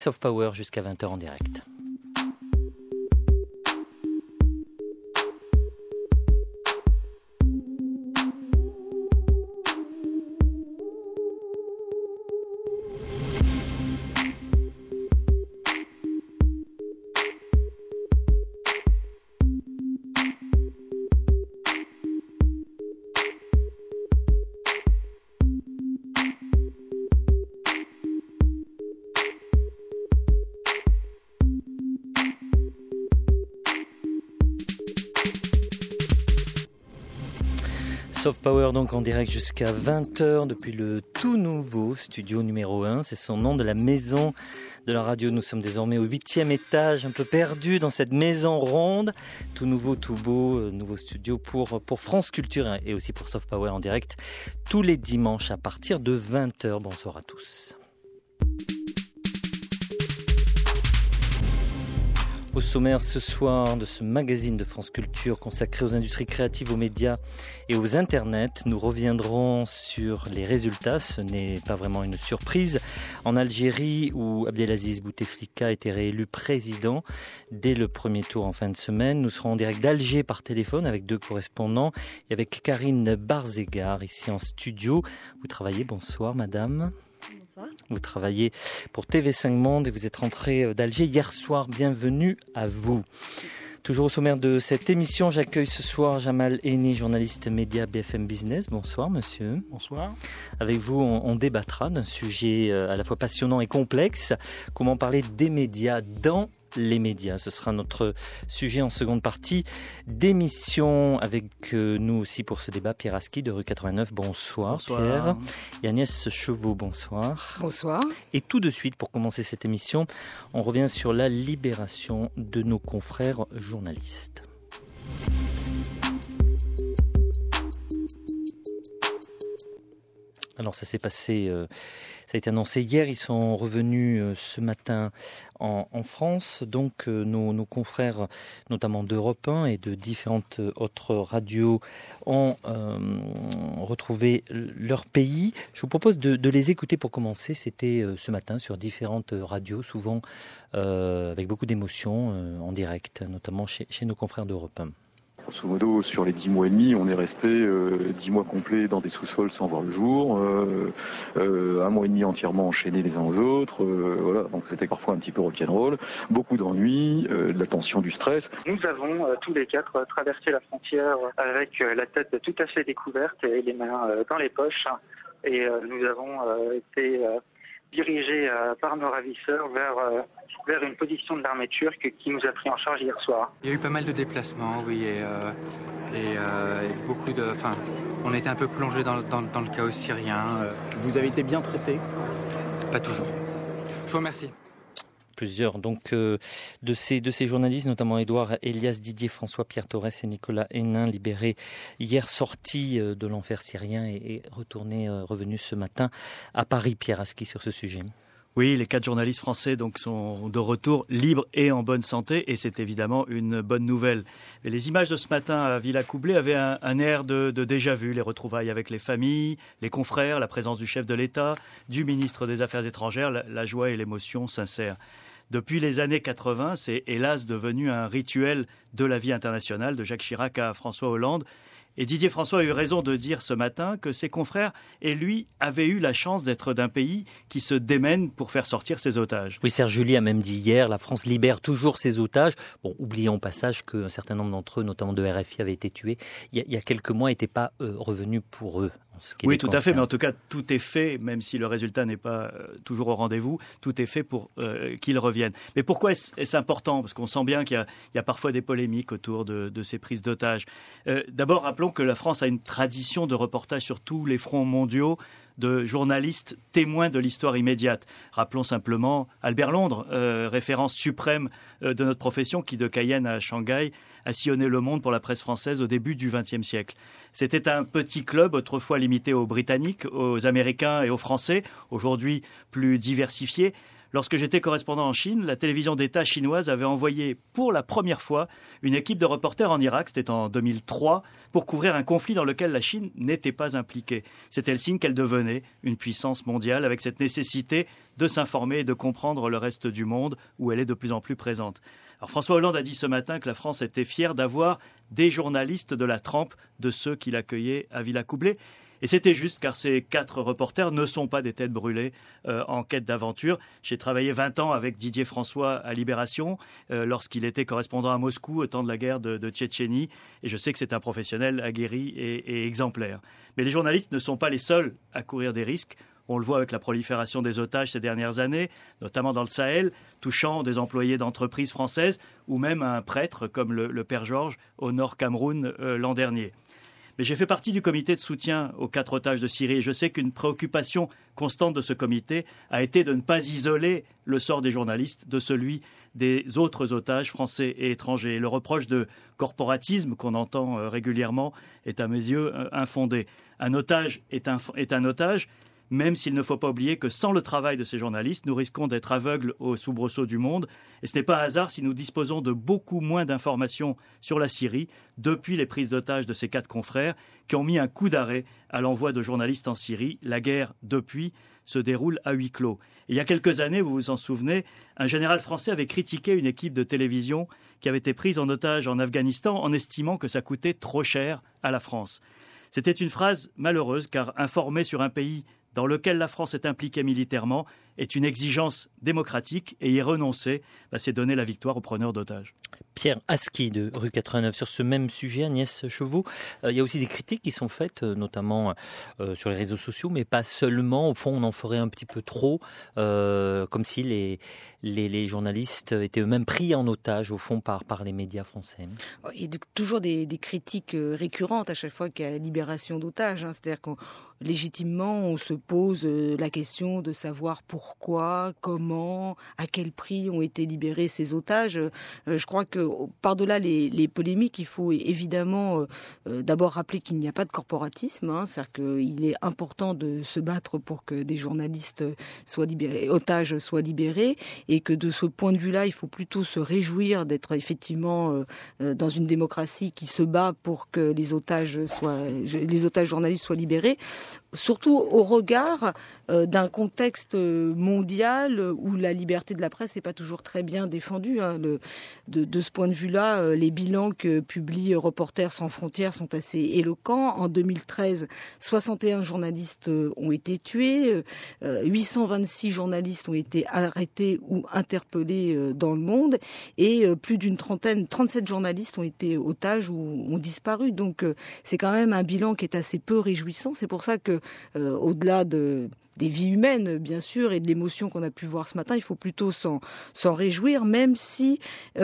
Soft Power jusqu'à 20h en direct. Soft Power donc en direct jusqu'à 20h depuis le tout nouveau studio numéro 1. C'est son nom de la maison de la radio. Nous sommes désormais au 8e étage, un peu perdus dans cette maison ronde. Tout nouveau, tout beau, nouveau studio pour France Culture et aussi pour Soft Power en direct tous les dimanches à partir de 20h. Bonsoir à tous. Au sommaire ce soir de ce magazine de France Culture consacré aux industries créatives, aux médias et aux internets, nous reviendrons sur les résultats. Ce n'est pas vraiment une surprise. En Algérie, où Abdelaziz Bouteflika a été réélu président dès le premier tour en fin de semaine, nous serons en direct d'Alger par téléphone avec 2 correspondants et avec Karine Barzégar ici en studio. Vous travaillez, bonsoir madame. Vous travaillez pour TV5 Monde et vous êtes rentré d'Alger hier soir. Bienvenue à vous. Toujours au sommaire de cette émission, j'accueille ce soir Jamal Eni, journaliste média BFM Business. Bonsoir monsieur. Bonsoir. Avec vous, on débattra d'un sujet à la fois passionnant et complexe. Comment parler des médias dans les médias. Ce sera notre sujet en seconde partie d'émission. Avec nous aussi pour ce débat, Pierre Aski de rue 89. Bonsoir, bonsoir. Pierre. Et Agnès Chevaux, bonsoir. Bonsoir. Et tout de suite, pour commencer cette émission, on revient sur la libération de nos confrères journalistes. Alors ça s'est passé, ça a été annoncé hier, ils sont revenus ce matin en France. Donc nos confrères, notamment d'Europe 1 et de différentes autres radios, ont retrouvé leur pays. Je vous propose de les écouter pour commencer. C'était ce matin sur différentes radios, souvent avec beaucoup d'émotions en direct, notamment chez nos confrères d'Europe 1. Grosso modo, sur les 10 mois et demi, on est resté 10 mois complets dans des sous-sols sans voir le jour, 1 mois et demi entièrement enchaînés les uns aux autres, voilà. Donc c'était parfois un petit peu rock'n'roll, beaucoup d'ennuis, de la tension, du stress. Nous avons tous les 4 traversé la frontière avec la tête tout à fait découverte et les mains dans les poches, et nous avons été dirigés par nos ravisseurs vers une position de l'armée turque qui nous a pris en charge hier soir. Il y a eu pas mal de déplacements, oui, et beaucoup de... Enfin, on était un peu plongé dans le chaos syrien. Vous avez été bien traité ? Pas toujours. Je vous remercie. Plusieurs donc de ces journalistes, notamment Édouard Elias, Didier François, Pierre Torres et Nicolas Hénin, libérés hier, sortis de l'enfer syrien et revenus ce matin à Paris. Pierre Aski sur ce sujet. Oui, les 4 journalistes français donc sont de retour libres et en bonne santé, et c'est évidemment une bonne nouvelle. Et les images de ce matin à Villacoublay avaient un air de déjà-vu, les retrouvailles avec les familles, les confrères, la présence du chef de l'État, du ministre des Affaires étrangères, la joie et l'émotion sincères. Depuis les années 80, c'est hélas devenu un rituel de la vie internationale, de Jacques Chirac à François Hollande. Et Didier François a eu raison de dire ce matin que ses confrères et lui avaient eu la chance d'être d'un pays qui se démène pour faire sortir ses otages. Oui, Serge July a même dit hier, la France libère toujours ses otages. Bon, oublions au passage qu'un certain nombre d'entre eux, notamment de RFI, avaient été tués. Il y a quelques mois, n'étaient pas revenus pour eux. Oui, tout à fait, mais en tout cas, tout est fait, même si le résultat n'est pas toujours au rendez-vous, tout est fait pour qu'ils reviennent. Mais pourquoi est-ce important ? Parce qu'on sent bien qu'il y a parfois des polémiques autour de ces prises d'otages. D'abord, rappelons que la France a une tradition de reportage sur tous les fronts mondiaux, de journalistes témoins de l'histoire immédiate. Rappelons simplement Albert Londres, référence suprême de notre profession, qui de Cayenne à Shanghai a sillonné le monde pour la presse française au début du XXe siècle. C'était un petit club autrefois limité aux Britanniques, aux Américains et aux Français, aujourd'hui plus diversifié. Lorsque j'étais correspondant en Chine, la télévision d'État chinoise avait envoyé pour la première fois une équipe de reporters en Irak, c'était en 2003, pour couvrir un conflit dans lequel la Chine n'était pas impliquée. C'était le signe qu'elle devenait une puissance mondiale avec cette nécessité de s'informer et de comprendre le reste du monde où elle est de plus en plus présente. Alors François Hollande a dit ce matin que la France était fière d'avoir des journalistes de la trempe de ceux qui l'accueillaient à Villacoublay. Et c'était juste car ces 4 reporters ne sont pas des têtes brûlées en quête d'aventure. J'ai travaillé 20 ans avec Didier François à Libération lorsqu'il était correspondant à Moscou au temps de la guerre de Tchétchénie. Et je sais que c'est un professionnel aguerri et exemplaire. Mais les journalistes ne sont pas les seuls à courir des risques. On le voit avec la prolifération des otages ces dernières années, notamment dans le Sahel, touchant des employés d'entreprises françaises ou même un prêtre comme le père Georges au Nord Cameroun l'an dernier. Mais j'ai fait partie du comité de soutien aux 4 otages de Syrie et je sais qu'une préoccupation constante de ce comité a été de ne pas isoler le sort des journalistes de celui des autres otages français et étrangers. Le reproche de corporatisme qu'on entend régulièrement est à mes yeux infondé. Un otage est un otage, même s'il ne faut pas oublier que sans le travail de ces journalistes, nous risquons d'être aveugles aux soubresauts du monde. Et ce n'est pas un hasard si nous disposons de beaucoup moins d'informations sur la Syrie depuis les prises d'otages de ces 4 confrères qui ont mis un coup d'arrêt à l'envoi de journalistes en Syrie. La guerre, depuis, se déroule à huis clos. Et il y a quelques années, vous vous en souvenez, un général français avait critiqué une équipe de télévision qui avait été prise en otage en Afghanistan en estimant que ça coûtait trop cher à la France. C'était une phrase malheureuse car informer sur un pays dans lequel la France est impliquée militairement est une exigence démocratique et y renoncer, c'est donner la victoire aux preneurs d'otages. Pierre Aski de rue 89. Sur ce même sujet, Agnès Chevaux, il y a aussi des critiques qui sont faites, notamment sur les réseaux sociaux, mais pas seulement. Au fond, on en ferait un petit peu trop, comme si les journalistes étaient eux-mêmes pris en otage, au fond, par les médias français. Il y a toujours des critiques récurrentes à chaque fois qu'il y a libération d'otages. C'est-à-dire qu'on légitimement, on se pose la question de savoir pourquoi, comment, à quel prix ont été libérés ces otages. Je crois que par-delà les polémiques, il faut évidemment d'abord rappeler qu'il n'y a pas de corporatisme. C'est-à-dire qu'il est important de se battre pour que des journalistes soient libérés, otages soient libérés, et que de ce point de vue-là, il faut plutôt se réjouir d'être effectivement dans une démocratie qui se bat pour que les otages journalistes soient libérés. Surtout au regard d'un contexte mondial où la liberté de la presse n'est pas toujours très bien défendue. De ce point de vue-là, les bilans que publie Reporters sans frontières sont assez éloquents. En 2013, 61 journalistes ont été tués, 826 journalistes ont été arrêtés ou interpellés dans le monde, et plus d'une trentaine, 37 journalistes ont été otages ou ont disparu. Donc c'est quand même un bilan qui est assez peu réjouissant. C'est pour ça que au-delà des vies humaines, bien sûr, et de l'émotion qu'on a pu voir ce matin, il faut plutôt s'en réjouir, même si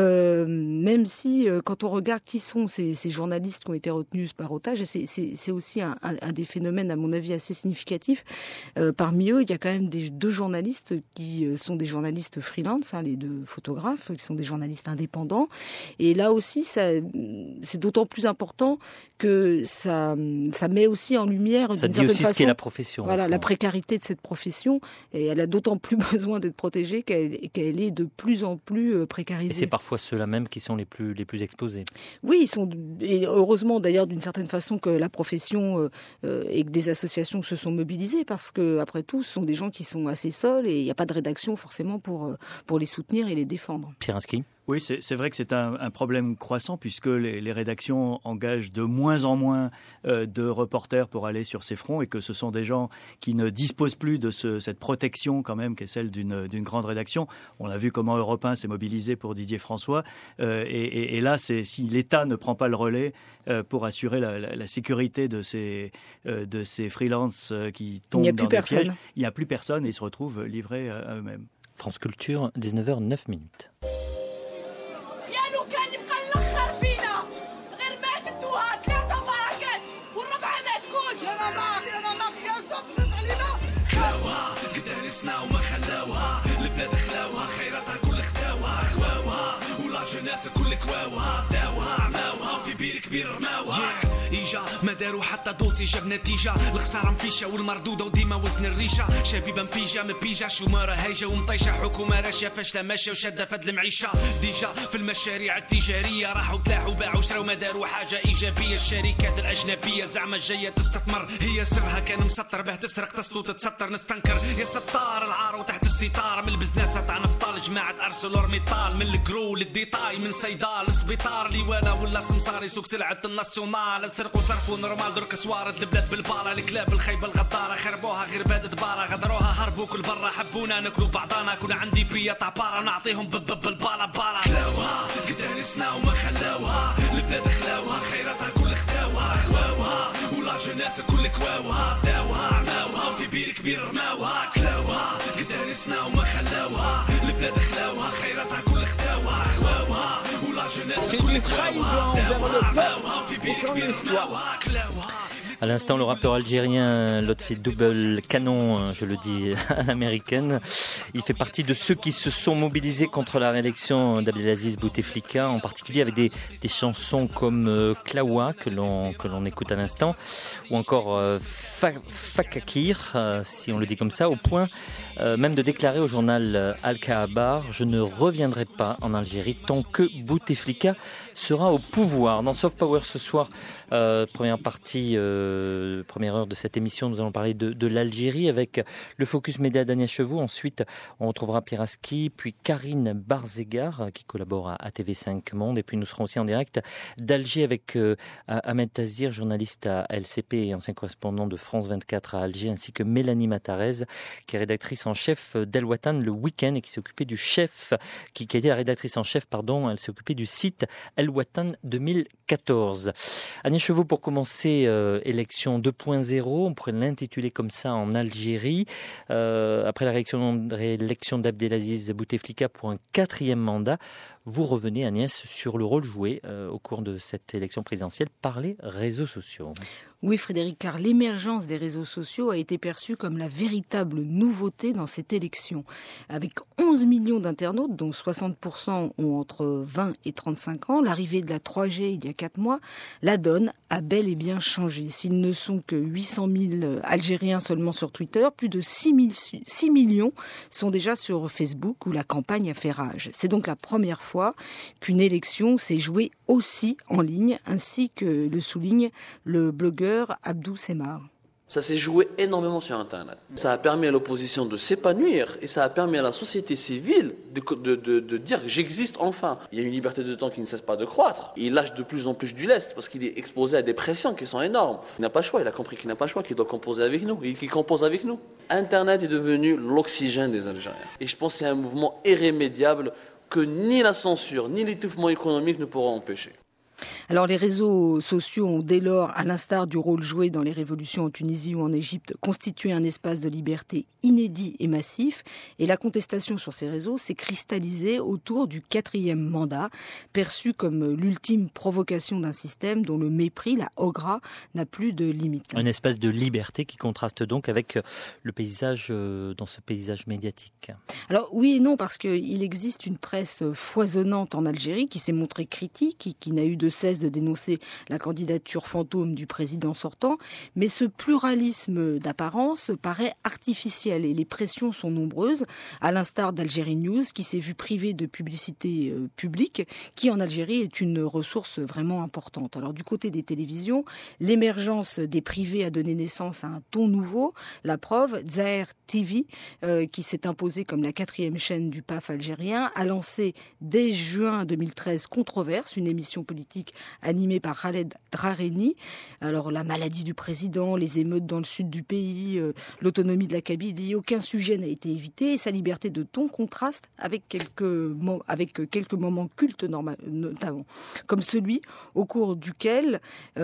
quand on regarde qui sont ces journalistes qui ont été retenus par otage, c'est aussi un des phénomènes, à mon avis, assez significatifs. Parmi eux, il y a quand même 2 journalistes qui sont des journalistes freelance, les 2 photographes, qui sont des journalistes indépendants. Et là aussi, c'est d'autant plus important que ça met aussi en lumière, d'une certaine façon, ça dit aussi ce qu'est la profession. Voilà, la précarité de cette profession, et elle a d'autant plus besoin d'être protégée qu'elle est de plus en plus précarisée. Et c'est parfois ceux-là même qui sont les plus exposés. Oui, et heureusement d'ailleurs d'une certaine façon que la profession et que des associations se sont mobilisées, parce que après tout, ce sont des gens qui sont assez seuls et il n'y a pas de rédaction forcément pour les soutenir et les défendre. Pierre Aski. Oui, c'est vrai que c'est un problème croissant puisque les rédactions engagent de moins en moins de reporters pour aller sur ces fronts et que ce sont des gens qui ne disposent plus de cette protection quand même qui est celle d'une grande rédaction. On a vu comment Europe 1 s'est mobilisé pour Didier François et là, si l'État ne prend pas le relais pour assurer la sécurité de ces freelances qui tombent dans des pièges, il n'y a plus personne et ils se retrouvent livrés à eux-mêmes. France Culture, 19h09. وما خلاوها البلاد خلاوها خيراتها كل خداوها خواوها ولا جناس كل كواوها داوها عماوها في بير كبير رماوها نتيجة ما داروا حتى دوسي جاب نتيجة الخسارة مفيشة والمردودة وديما وزن الريشة شبيبة مفيجة مبيجة شمارة هايجة ومطيشة حكومة راشية فاشلة ماشية وشادة فد المعيشة ديجا في المشاريع التجارية راحوا تلاحوا باعوا شراو ما داروا حاجة إيجابية الشركات الأجنبية زعما جاية تستثمر هي سرها كان مسطر به تسرق تسلو تتستر نستنكر يا ستار العار وتحت الستار من البزناسة تاع نفطال جماعة أرسلور ميطال من الكرو للديتاي من صيدال السبيطار لي ولا سمسار يسوق سلعة الناسيونال سرقوا صرفوا نورمال درك سوار البلاد بالبالا الكلاب الخيبة الغدارة خربوها غير بادة بارة غدروها هربوا كل برا حبونا ناكلوا بعضانا كل عندي بيا تاع بارا نعطيهم بالبالا بالا كلاوها قدام نسنا وما خلاوها البلاد خلاوها خيراتها كل خداوها خواوها ولا جناس كل كواوها داوها عماوها في بير كبير رماوها كلاوها قدام نسنا وما خلاوها البلاد خلاوها خيراتها كل خداوها خواوها ولا جناس كل كواوها داوها عماوها في بير كبير رماوها كلاوها. À l'instant, le rappeur algérien Lotfi Double Canon, je le dis à l'américaine, il fait partie de ceux qui se sont mobilisés contre la réélection d'Abdelaziz Bouteflika, en particulier avec des chansons comme Klawa, que l'on écoute à l'instant, ou encore Fakakir, si on le dit comme ça, au point même de déclarer au journal Al-Kahabar « Je ne reviendrai pas en Algérie tant que Bouteflika sera au pouvoir ». Dans Soft Power ce soir, première partie, première heure de cette émission, nous allons parler de l'Algérie avec le Focus Média d'Agnès Chevaux. Ensuite, on retrouvera Piraski, puis Karine Barzegar qui collabore à TV5 Monde. Et puis nous serons aussi en direct d'Alger avec Ahmed Tazir, journaliste à LCP et ancien correspondant de France 24 à Alger, ainsi que Mélanie Matarez, qui est rédactrice en chef d'El Watan le week-end et qui s'est occupée du chef, qui a été la rédactrice en chef, elle s'est occupée du site El Watan 2014. Agnès Chevaux, pour commencer, élection 2.0, on pourrait l'intituler comme ça en Algérie. Après la réélection d'Abdelaziz Bouteflika pour un 4e mandat, vous revenez, Agnès, sur le rôle joué au cours de cette élection présidentielle par les réseaux sociaux. Oui, Frédéric, car l'émergence des réseaux sociaux a été perçue comme la véritable nouveauté dans cette élection. Avec 11 millions d'internautes, dont 60% ont entre 20 et 35 ans, l'arrivée de la 3G il y a 4 mois, la donne a bel et bien changé. S'ils ne sont que 800 000 Algériens seulement sur Twitter, plus de 6 millions sont déjà sur Facebook où la campagne a fait rage. C'est donc la première fois qu'une élection s'est jouée aussi en ligne, ainsi que le souligne le blogueur Abdou Semar. Ça s'est joué énormément sur Internet. Ça a permis à l'opposition de s'épanouir et ça a permis à la société civile de dire que j'existe enfin. Il y a une liberté de temps qui ne cesse pas de croître. Il lâche de plus en plus du lest parce qu'il est exposé à des pressions qui sont énormes. Il n'a pas le choix, il a compris qu'il n'a pas le choix, qu'il doit composer avec nous et qu'il compose avec nous. Internet est devenu l'oxygène des Algériens. Et je pense que c'est un mouvement irrémédiable que ni la censure ni l'étouffement économique ne pourront empêcher. Alors les réseaux sociaux ont dès lors, à l'instar du rôle joué dans les révolutions en Tunisie ou en Égypte, constitué un espace de liberté inédit et massif. Et la contestation sur ces réseaux s'est cristallisée autour du 4e mandat, perçu comme l'ultime provocation d'un système dont le mépris, la ogra, n'a plus de limite. Un espace de liberté qui contraste donc avec le paysage, dans ce paysage médiatique. Alors oui et non, parce qu'il existe une presse foisonnante en Algérie qui s'est montrée critique, qui n'a eu de cesse de dénoncer la candidature fantôme du président sortant, mais ce pluralisme d'apparence paraît artificiel et les pressions sont nombreuses, à l'instar d'Algérie News qui s'est vu privée de publicité publique, qui en Algérie est une ressource vraiment importante. Alors du côté des télévisions, l'émergence des privés a donné naissance à un ton nouveau. La preuve, Zahir TV, qui s'est imposée comme la 4e chaîne du PAF algérien, a lancé dès juin 2013 Controverse, une émission politique animée par Khaled Drareni. Alors la maladie du président, les émeutes dans le sud du pays, l'autonomie de la Kabylie, aucun sujet n'a été évité et sa liberté de ton contraste avec quelques moments cultes notamment, comme celui au cours duquel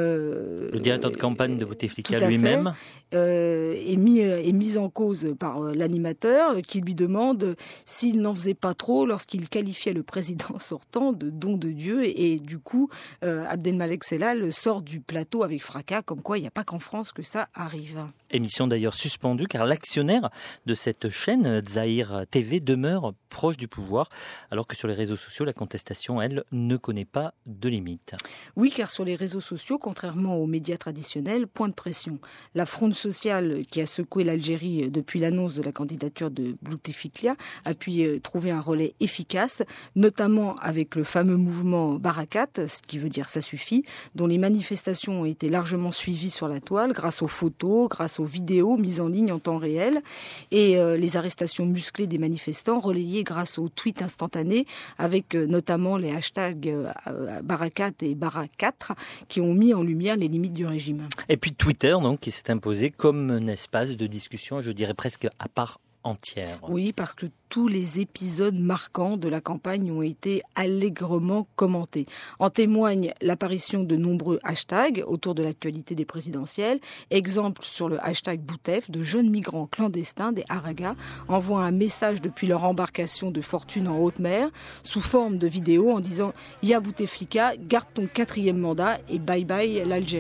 le directeur de campagne de Bouteflika lui-même est mis en cause par l'animateur qui lui demande s'il n'en faisait pas trop lorsqu'il qualifiait le président sortant de don de Dieu et du coup Abdelmalek Sellal sort du plateau avec fracas, comme quoi il n'y a pas qu'en France que ça arrive. Émission d'ailleurs suspendue car l'actionnaire de cette chaîne, Zahir TV, demeure proche du pouvoir, alors que sur les réseaux sociaux, la contestation, elle, ne connaît pas de limite. Oui, car sur les réseaux sociaux, contrairement aux médias traditionnels, point de pression. La fronde sociale qui a secoué l'Algérie depuis l'annonce de la candidature de Bouteflika a pu trouver un relais efficace, notamment avec le fameux mouvement Barakat, ce qui veut dire ça suffit, dont les manifestations ont été largement suivies sur la toile grâce aux photos, grâce aux vidéos mises en ligne en temps réel et les arrestations musclées des manifestants relayées grâce aux tweets instantanés avec notamment les hashtags Barakat et Barak4 qui ont mis en lumière les limites du régime. Et puis Twitter donc qui s'est imposé comme un espace de discussion, je dirais presque à part entière. Oui, parce que tous les épisodes marquants de la campagne ont été allègrement commentés. En témoigne l'apparition de nombreux hashtags autour de l'actualité des présidentielles. Exemple sur le hashtag Boutef, de jeunes migrants clandestins des Aragas envoient un message depuis leur embarcation de fortune en haute mer sous forme de vidéo en disant « Ya Bouteflika, garde ton 4e mandat et bye bye l'Algérie ».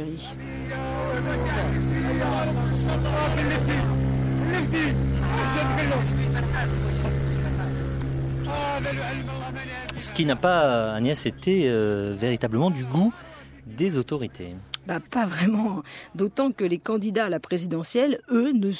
Ce qui n'a pas, Agnès, été véritablement du goût des autorités. Pas vraiment, d'autant que les candidats à la présidentielle, eux, ne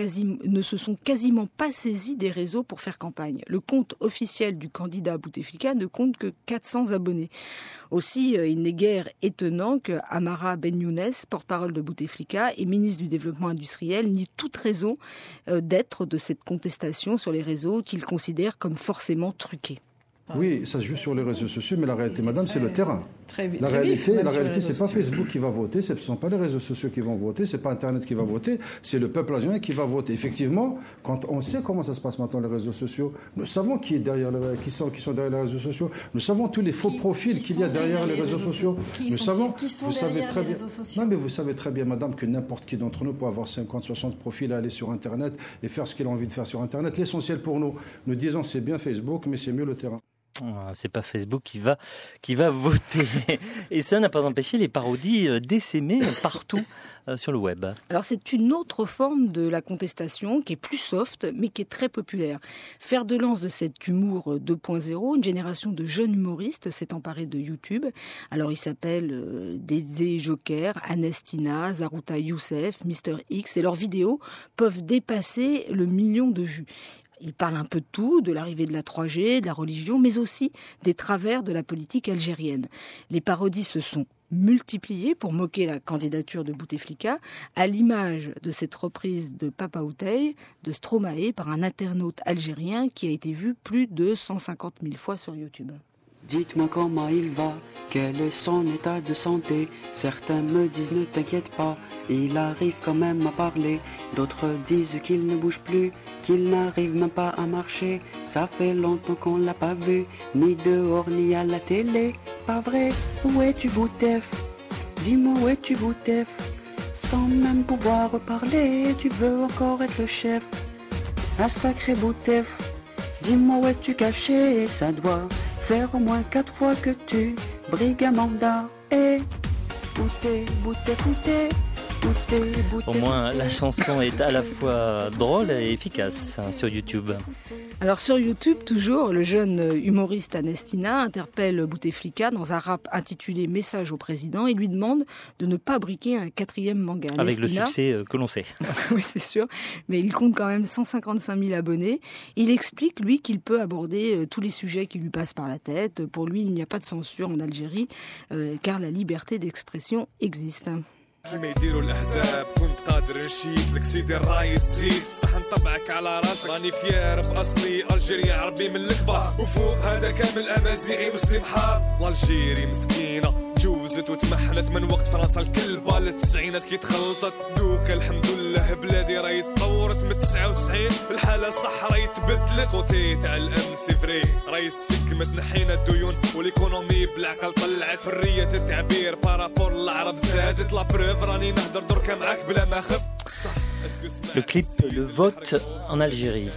se sont quasiment pas saisis des réseaux pour faire campagne. Le compte officiel du candidat Bouteflika ne compte que 400 abonnés. Aussi, il n'est guère étonnant que Amara Ben Younes, porte-parole de Bouteflika et ministre du Développement industriel, nie toute raison d'être de cette contestation sur les réseaux qu'il considère comme forcément truquée. Oui, ça se joue sur les réseaux sociaux, mais la réalité, madame, c'est le terrain. La réalité, c'est pas Facebook qui va voter, ce ne sont pas les réseaux sociaux qui vont voter, c'est pas Internet qui va voter, c'est le peuple algérien qui va voter. Effectivement, quand on sait comment ça se passe maintenant les réseaux sociaux, nous savons qui sont derrière les réseaux sociaux, nous savons tous les faux profils qu'il y a derrière les réseaux sociaux. Nous savons, vous savez très bien. Non, mais vous savez très bien, madame, que n'importe qui d'entre nous peut avoir 50, 60 profils à aller sur Internet et faire ce qu'il a envie de faire sur Internet. L'essentiel pour nous, nous disons c'est bien Facebook, mais c'est mieux le terrain. C'est pas Facebook qui va voter. Et ça n'a pas empêché les parodies d'essaimer partout sur le web. Alors c'est une autre forme de la contestation qui est plus soft mais qui est très populaire. Fer de lance de cet humour 2.0, une génération de jeunes humoristes s'est emparée de YouTube. Alors ils s'appellent Dézé Joker, Anestina, Zarouta Youssef, Mr X et leurs vidéos peuvent dépasser le 1 million de vues. Il parle un peu de tout, de l'arrivée de la 3G, de la religion, mais aussi des travers de la politique algérienne. Les parodies se sont multipliées pour moquer la candidature de Bouteflika, à l'image de cette reprise de Papa Outey, de Stromae, par un internaute algérien qui a été vu plus de 150 000 fois sur YouTube. Dites-moi comment il va, quel est son état de santé. Certains me disent ne t'inquiète pas, il arrive quand même à parler. D'autres disent qu'il ne bouge plus, qu'il n'arrive même pas à marcher. Ça fait longtemps qu'on l'a pas vu, ni dehors ni à la télé. Pas vrai, où es-tu Boutef? Dis-moi où es-tu Boutef? Sans même pouvoir reparler, tu veux encore être le chef. Un sacré Boutef, dis-moi où es-tu caché? Ça doit faire au moins 4 fois que tu brigues un mandat. Et Boutef. Au moins, la chanson est à la fois drôle et efficace sur YouTube. Alors sur YouTube, toujours, le jeune humoriste Anestina interpelle Bouteflika dans un rap intitulé « Message au président » et lui demande de ne pas briquer un 4e manga. Avec le succès que l'on sait. Oui, c'est sûr, mais il compte quand même 155 000 abonnés. Il explique, lui, qu'il peut aborder tous les sujets qui lui passent par la tête. Pour lui, il n'y a pas de censure en Algérie, car la liberté d'expression existe. كيما يديروا الاحزاب كنت قادر نشيد لك سيدي الراي الزيد في صحن طبعك على راسك راني فيار باصلي الجيري عربي من الكبار وفوق هذا كامل امازيغي مسلم حار والجيري مسكينه تجوزت وتمحنت من وقت فرنسا الكلبه للتسعينات كي تخلطت دوك الحمد لله بلادي راهي تطورت من 99 الحاله صح راهي تبدلت خوتي تاع الامن سي فري راهي تسكمت نحينا الديون والايكونومي بالعقل طلعت حريه التعبير بارابور العرب زادت لا بروف راني نهضر دركا معاك بلا ما خف. Le clip, le vote en Algérie.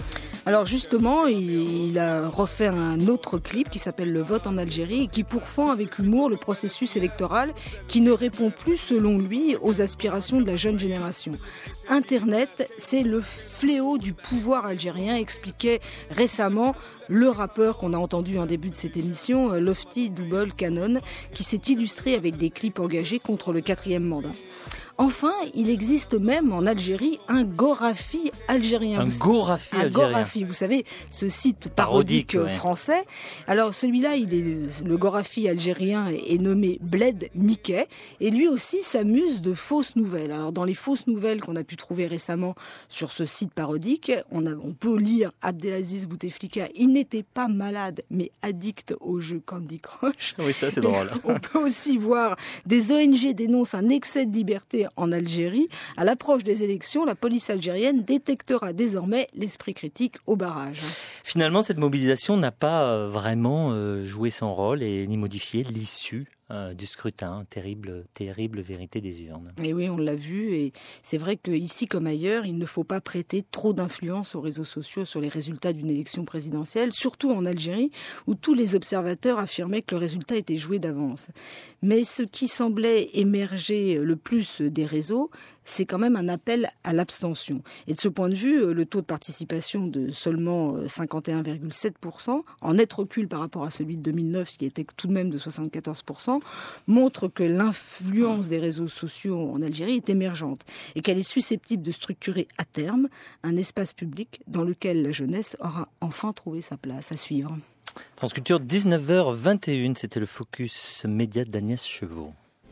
Alors justement, il a refait un autre clip qui s'appelle Le vote en Algérie et qui pourfend avec humour le processus électoral qui ne répond plus, selon lui, aux aspirations de la jeune génération. Internet, c'est le fléau du pouvoir algérien, expliquait récemment le rappeur qu'on a entendu en début de cette émission, Lofty Double Cannon, qui s'est illustré avec des clips engagés contre le 4e mandat. Enfin, il existe même en Algérie un Gorafi algérien. Gorafi, vous savez, ce site parodique français. Alors celui-là, le Gorafi algérien est nommé Bled Mickey et lui aussi s'amuse de fausses nouvelles. Alors dans les fausses nouvelles qu'on a pu trouver récemment sur ce site parodique, on peut lire Abdelaziz Bouteflika, il n'était pas malade mais addict au jeu Candy Crush. Oui, ça c'est drôle. On peut aussi voir des ONG dénoncent un excès de liberté en Algérie. À l'approche des élections, la police algérienne détectera désormais l'esprit critique au barrage. Finalement, cette mobilisation n'a pas vraiment joué son rôle et ni modifié l'issue du scrutin. Terrible vérité des urnes. Et oui, on l'a vu. Et c'est vrai qu'ici comme ailleurs, il ne faut pas prêter trop d'influence aux réseaux sociaux sur les résultats d'une élection présidentielle, surtout en Algérie, où tous les observateurs affirmaient que le résultat était joué d'avance. Mais ce qui semblait émerger le plus des réseaux, c'est quand même un appel à l'abstention. Et de ce point de vue, le taux de participation de seulement 51,7%, en net recul par rapport à celui de 2009, qui était tout de même de 74%, montre que l'influence des réseaux sociaux en Algérie est émergente et qu'elle est susceptible de structurer à terme un espace public dans lequel la jeunesse aura enfin trouvé sa place. À suivre. France Culture, 19h21, c'était le focus média d'Agnès Chevaux.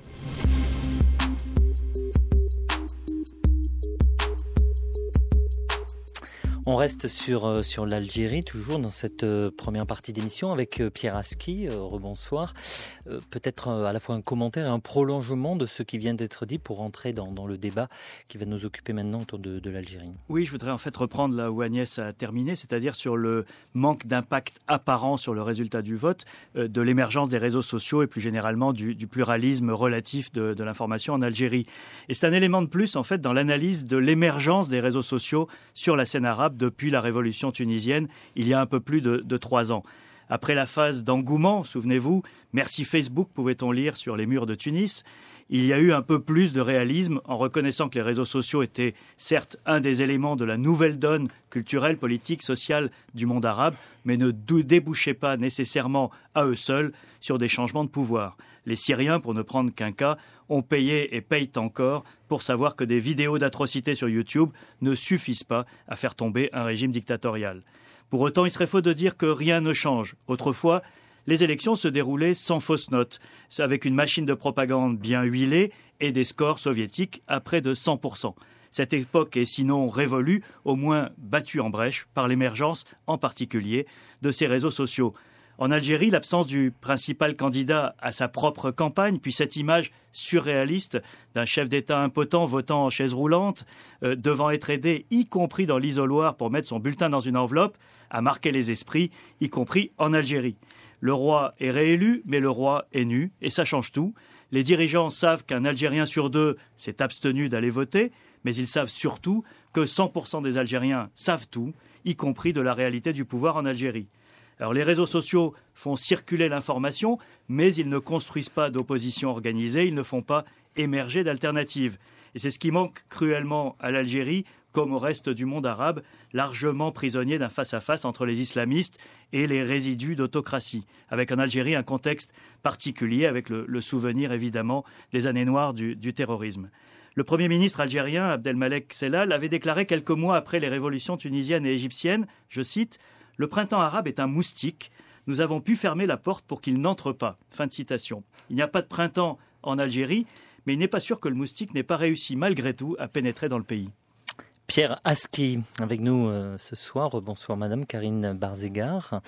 On reste sur l'Algérie, toujours dans cette première partie d'émission avec Pierre Aski. Rebonsoir. Peut-être à la fois un commentaire et un prolongement de ce qui vient d'être dit pour entrer dans le débat qui va nous occuper maintenant autour de l'Algérie. Oui, je voudrais en fait reprendre là où Agnès a terminé, c'est-à-dire sur le manque d'impact apparent sur le résultat du vote, de l'émergence des réseaux sociaux et plus généralement du pluralisme relatif de l'information en Algérie. Et c'est un élément de plus en fait dans l'analyse de l'émergence des réseaux sociaux sur la scène arabe depuis la révolution tunisienne, il y a un peu plus de 3 ans. Après la phase d'engouement, souvenez-vous, merci Facebook, pouvait-on lire sur les murs de Tunis, il y a eu un peu plus de réalisme en reconnaissant que les réseaux sociaux étaient certes un des éléments de la nouvelle donne culturelle, politique, sociale du monde arabe, mais ne débouchaient pas nécessairement à eux seuls sur des changements de pouvoir. Les Syriens, pour ne prendre qu'un cas, ont payé et payent encore pour savoir que des vidéos d'atrocités sur YouTube ne suffisent pas à faire tomber un régime dictatorial. Pour autant, il serait faux de dire que rien ne change. Autrefois, les élections se déroulaient sans fausses notes, avec une machine de propagande bien huilée et des scores soviétiques à près de 100%. Cette époque est sinon révolue, au moins battue en brèche par l'émergence, en particulier, de ces réseaux sociaux. En Algérie, l'absence du principal candidat à sa propre campagne, puis cette image surréaliste d'un chef d'État impotent votant en chaise roulante, devant être aidé, y compris dans l'isoloir, pour mettre son bulletin dans une enveloppe, a marqué les esprits, y compris en Algérie. Le roi est réélu, mais le roi est nu, et ça change tout. Les dirigeants savent qu'un Algérien sur 2 s'est abstenu d'aller voter, mais ils savent surtout que 100% des Algériens savent tout, y compris de la réalité du pouvoir en Algérie. Alors les réseaux sociaux font circuler l'information, mais ils ne construisent pas d'opposition organisée, ils ne font pas émerger d'alternatives. Et c'est ce qui manque cruellement à l'Algérie, comme au reste du monde arabe, largement prisonnier d'un face-à-face entre les islamistes et les résidus d'autocratie, avec en Algérie un contexte particulier, avec le souvenir évidemment des années noires du terrorisme. Le Premier ministre algérien, Abdelmalek Sellal, avait déclaré quelques mois après les révolutions tunisiennes et égyptiennes, je cite, « Le printemps arabe est un moustique. Nous avons pu fermer la porte pour qu'il n'entre pas. » Fin de citation. Il n'y a pas de printemps en Algérie, mais il n'est pas sûr que le moustique n'ait pas réussi malgré tout à pénétrer dans le pays. Pierre Aski, avec nous ce soir. Bonsoir Madame Karine Barzegar.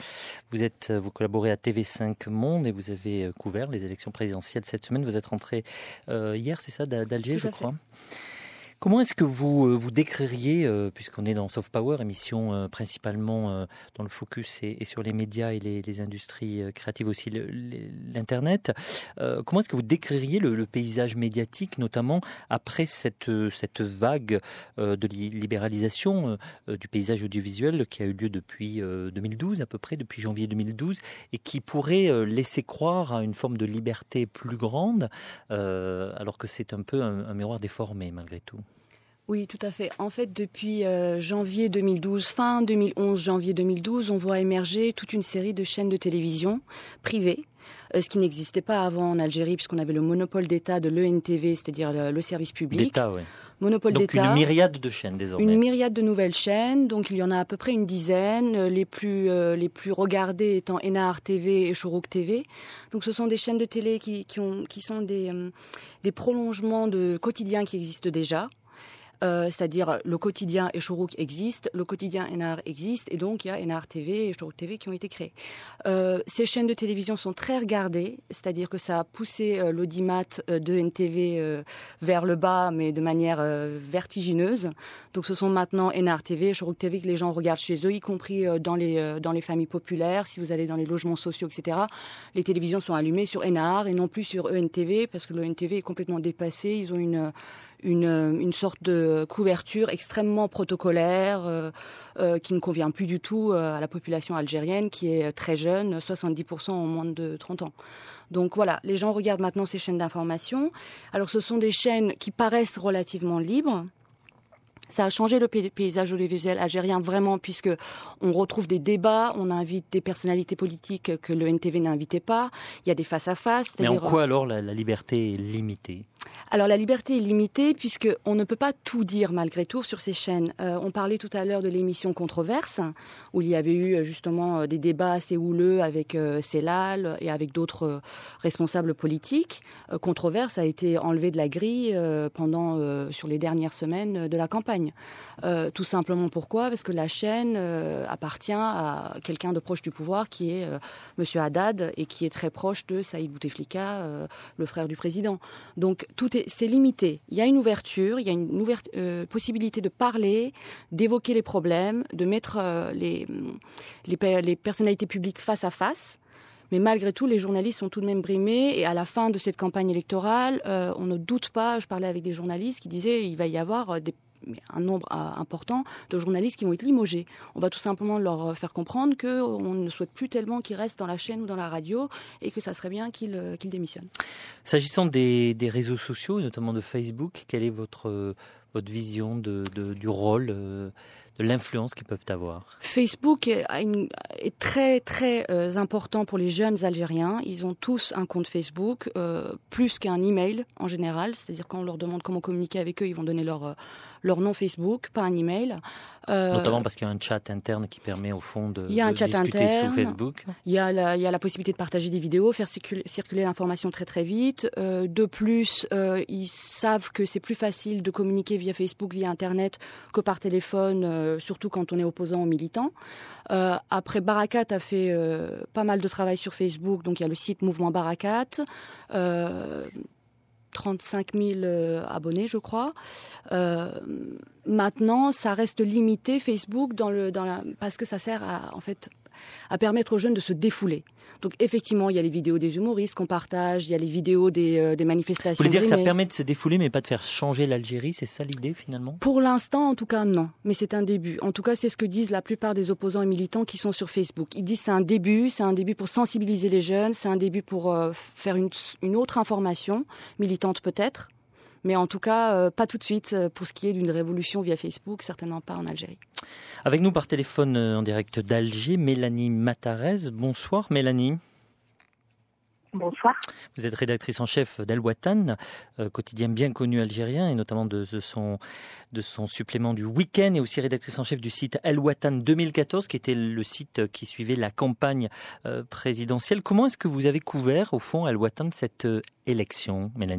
Vous collaborez à TV5 Monde et vous avez couvert les élections présidentielles cette semaine. Vous êtes rentrée hier, c'est ça, d'Alger, je crois. Comment est-ce que vous décririez, puisqu'on est dans Soft Power, émission principalement dont le focus est sur les médias et les industries créatives, aussi l'Internet, comment est-ce que vous décririez le paysage médiatique, notamment après cette vague de libéralisation du paysage audiovisuel qui a eu lieu depuis 2012 à peu près, depuis janvier 2012, et qui pourrait laisser croire à une forme de liberté plus grande, alors que c'est un peu un miroir déformé malgré tout? Oui, tout à fait. En fait, depuis janvier 2012, fin 2011, janvier 2012, on voit émerger toute une série de chaînes de télévision privées, ce qui n'existait pas avant en Algérie, puisqu'on avait le monopole d'État de l'ENTV, c'est-à-dire le service public. D'État, oui. Monopole donc d'État. Une myriade de chaînes désormais. Une myriade de nouvelles chaînes, donc il y en a à peu près une dizaine, les plus regardées étant Enahar TV et Chourouk TV. Donc ce sont des chaînes de télé qui sont des prolongements de quotidiens qui existent déjà. C'est-à-dire le quotidien et Chourouk existe, le quotidien Enahar existe, et donc il y a Enahar TV et Chourouk TV qui ont été créés. Ces chaînes de télévision sont très regardées, c'est-à-dire que ça a poussé l'audimat de NTV vers le bas, mais de manière vertigineuse. Donc ce sont maintenant Enahar TV et Chourouk TV que les gens regardent chez eux, y compris dans les familles populaires. Si vous allez dans les logements sociaux, etc., les télévisions sont allumées sur Enahar et non plus sur ENTV, parce que le ENTV est complètement dépassé. Ils ont une sorte de couverture extrêmement protocolaire qui ne convient plus du tout à la population algérienne qui est très jeune, 70% en moins de 30 ans. Donc voilà, les gens regardent maintenant ces chaînes d'information. Alors ce sont des chaînes qui paraissent relativement libres. Ça a changé le paysage audiovisuel algérien vraiment, puisque on retrouve des débats, on invite des personnalités politiques que le NTV n'invitait pas. Il y a des face-à-face. Mais en quoi alors la liberté est limitée ? Alors la liberté est limitée puisque on ne peut pas tout dire malgré tout sur ces chaînes. On parlait tout à l'heure de l'émission Controverse, où il y avait eu justement des débats assez houleux avec Cellal et avec d'autres responsables politiques. Controverse a été enlevé de la grille sur les dernières semaines de la campagne. Tout simplement pourquoi ? Parce que la chaîne appartient à quelqu'un de proche du pouvoir qui est Monsieur Haddad et qui est très proche de Saïd Bouteflika, le frère du président. Donc c'est limité. Il y a une ouverture, il y a une possibilité de parler, d'évoquer les problèmes, de mettre les personnalités publiques face à face. Mais malgré tout, les journalistes sont tout de même brimés. Et à la fin de cette campagne électorale, on ne doute pas, je parlais avec des journalistes qui disaient qu'il va y avoir un nombre important de journalistes qui vont être limogés. On va tout simplement leur faire comprendre qu'on ne souhaite plus tellement qu'ils restent dans la chaîne ou dans la radio et que ça serait bien qu'ils démissionnent. S'agissant des réseaux sociaux, notamment de Facebook, quelle est votre vision du rôle, de l'influence qu'ils peuvent avoir ? Facebook est très très important pour les jeunes Algériens. Ils ont tous un compte Facebook, plus qu'un email en général. C'est-à-dire quand on leur demande comment communiquer avec eux, ils vont donner leur nom Facebook, pas un email. Notamment parce qu'il y a un chat interne qui permet au fond de discuter interne, sur Facebook. Il y a la possibilité de partager des vidéos, faire circuler l'information très très vite. De plus, ils savent que c'est plus facile de communiquer via Facebook, via Internet, que par téléphone, surtout quand on est opposant ou militant. Après, Barakat a fait pas mal de travail sur Facebook, donc il y a le site Mouvement Barakat. 35 000 abonnés, je crois. Maintenant, ça reste limité, Facebook, parce que ça sert à permettre aux jeunes de se défouler. Donc effectivement, il y a les vidéos des humoristes qu'on partage, il y a les vidéos des manifestations. Vous voulez dire que ça permet de se défouler, mais pas de faire changer l'Algérie, c'est ça l'idée finalement ? Pour l'instant, en tout cas, non. Mais c'est un début. En tout cas, c'est ce que disent la plupart des opposants et militants qui sont sur Facebook. Ils disent que c'est un début pour sensibiliser les jeunes, c'est un début pour faire une autre information, militante peut-être. Mais en tout cas, pas tout de suite pour ce qui est d'une révolution via Facebook, certainement pas en Algérie. Avec nous par téléphone en direct d'Alger, Mélanie Matarez. Bonsoir Mélanie. Bonsoir. Vous êtes rédactrice en chef d'El Watan, quotidien bien connu algérien et notamment de son supplément du week-end, et aussi rédactrice en chef du site El Watan 2014 qui était le site qui suivait la campagne présidentielle. Comment est-ce que vous avez couvert au fond El Watan cette élection, Mélanie ?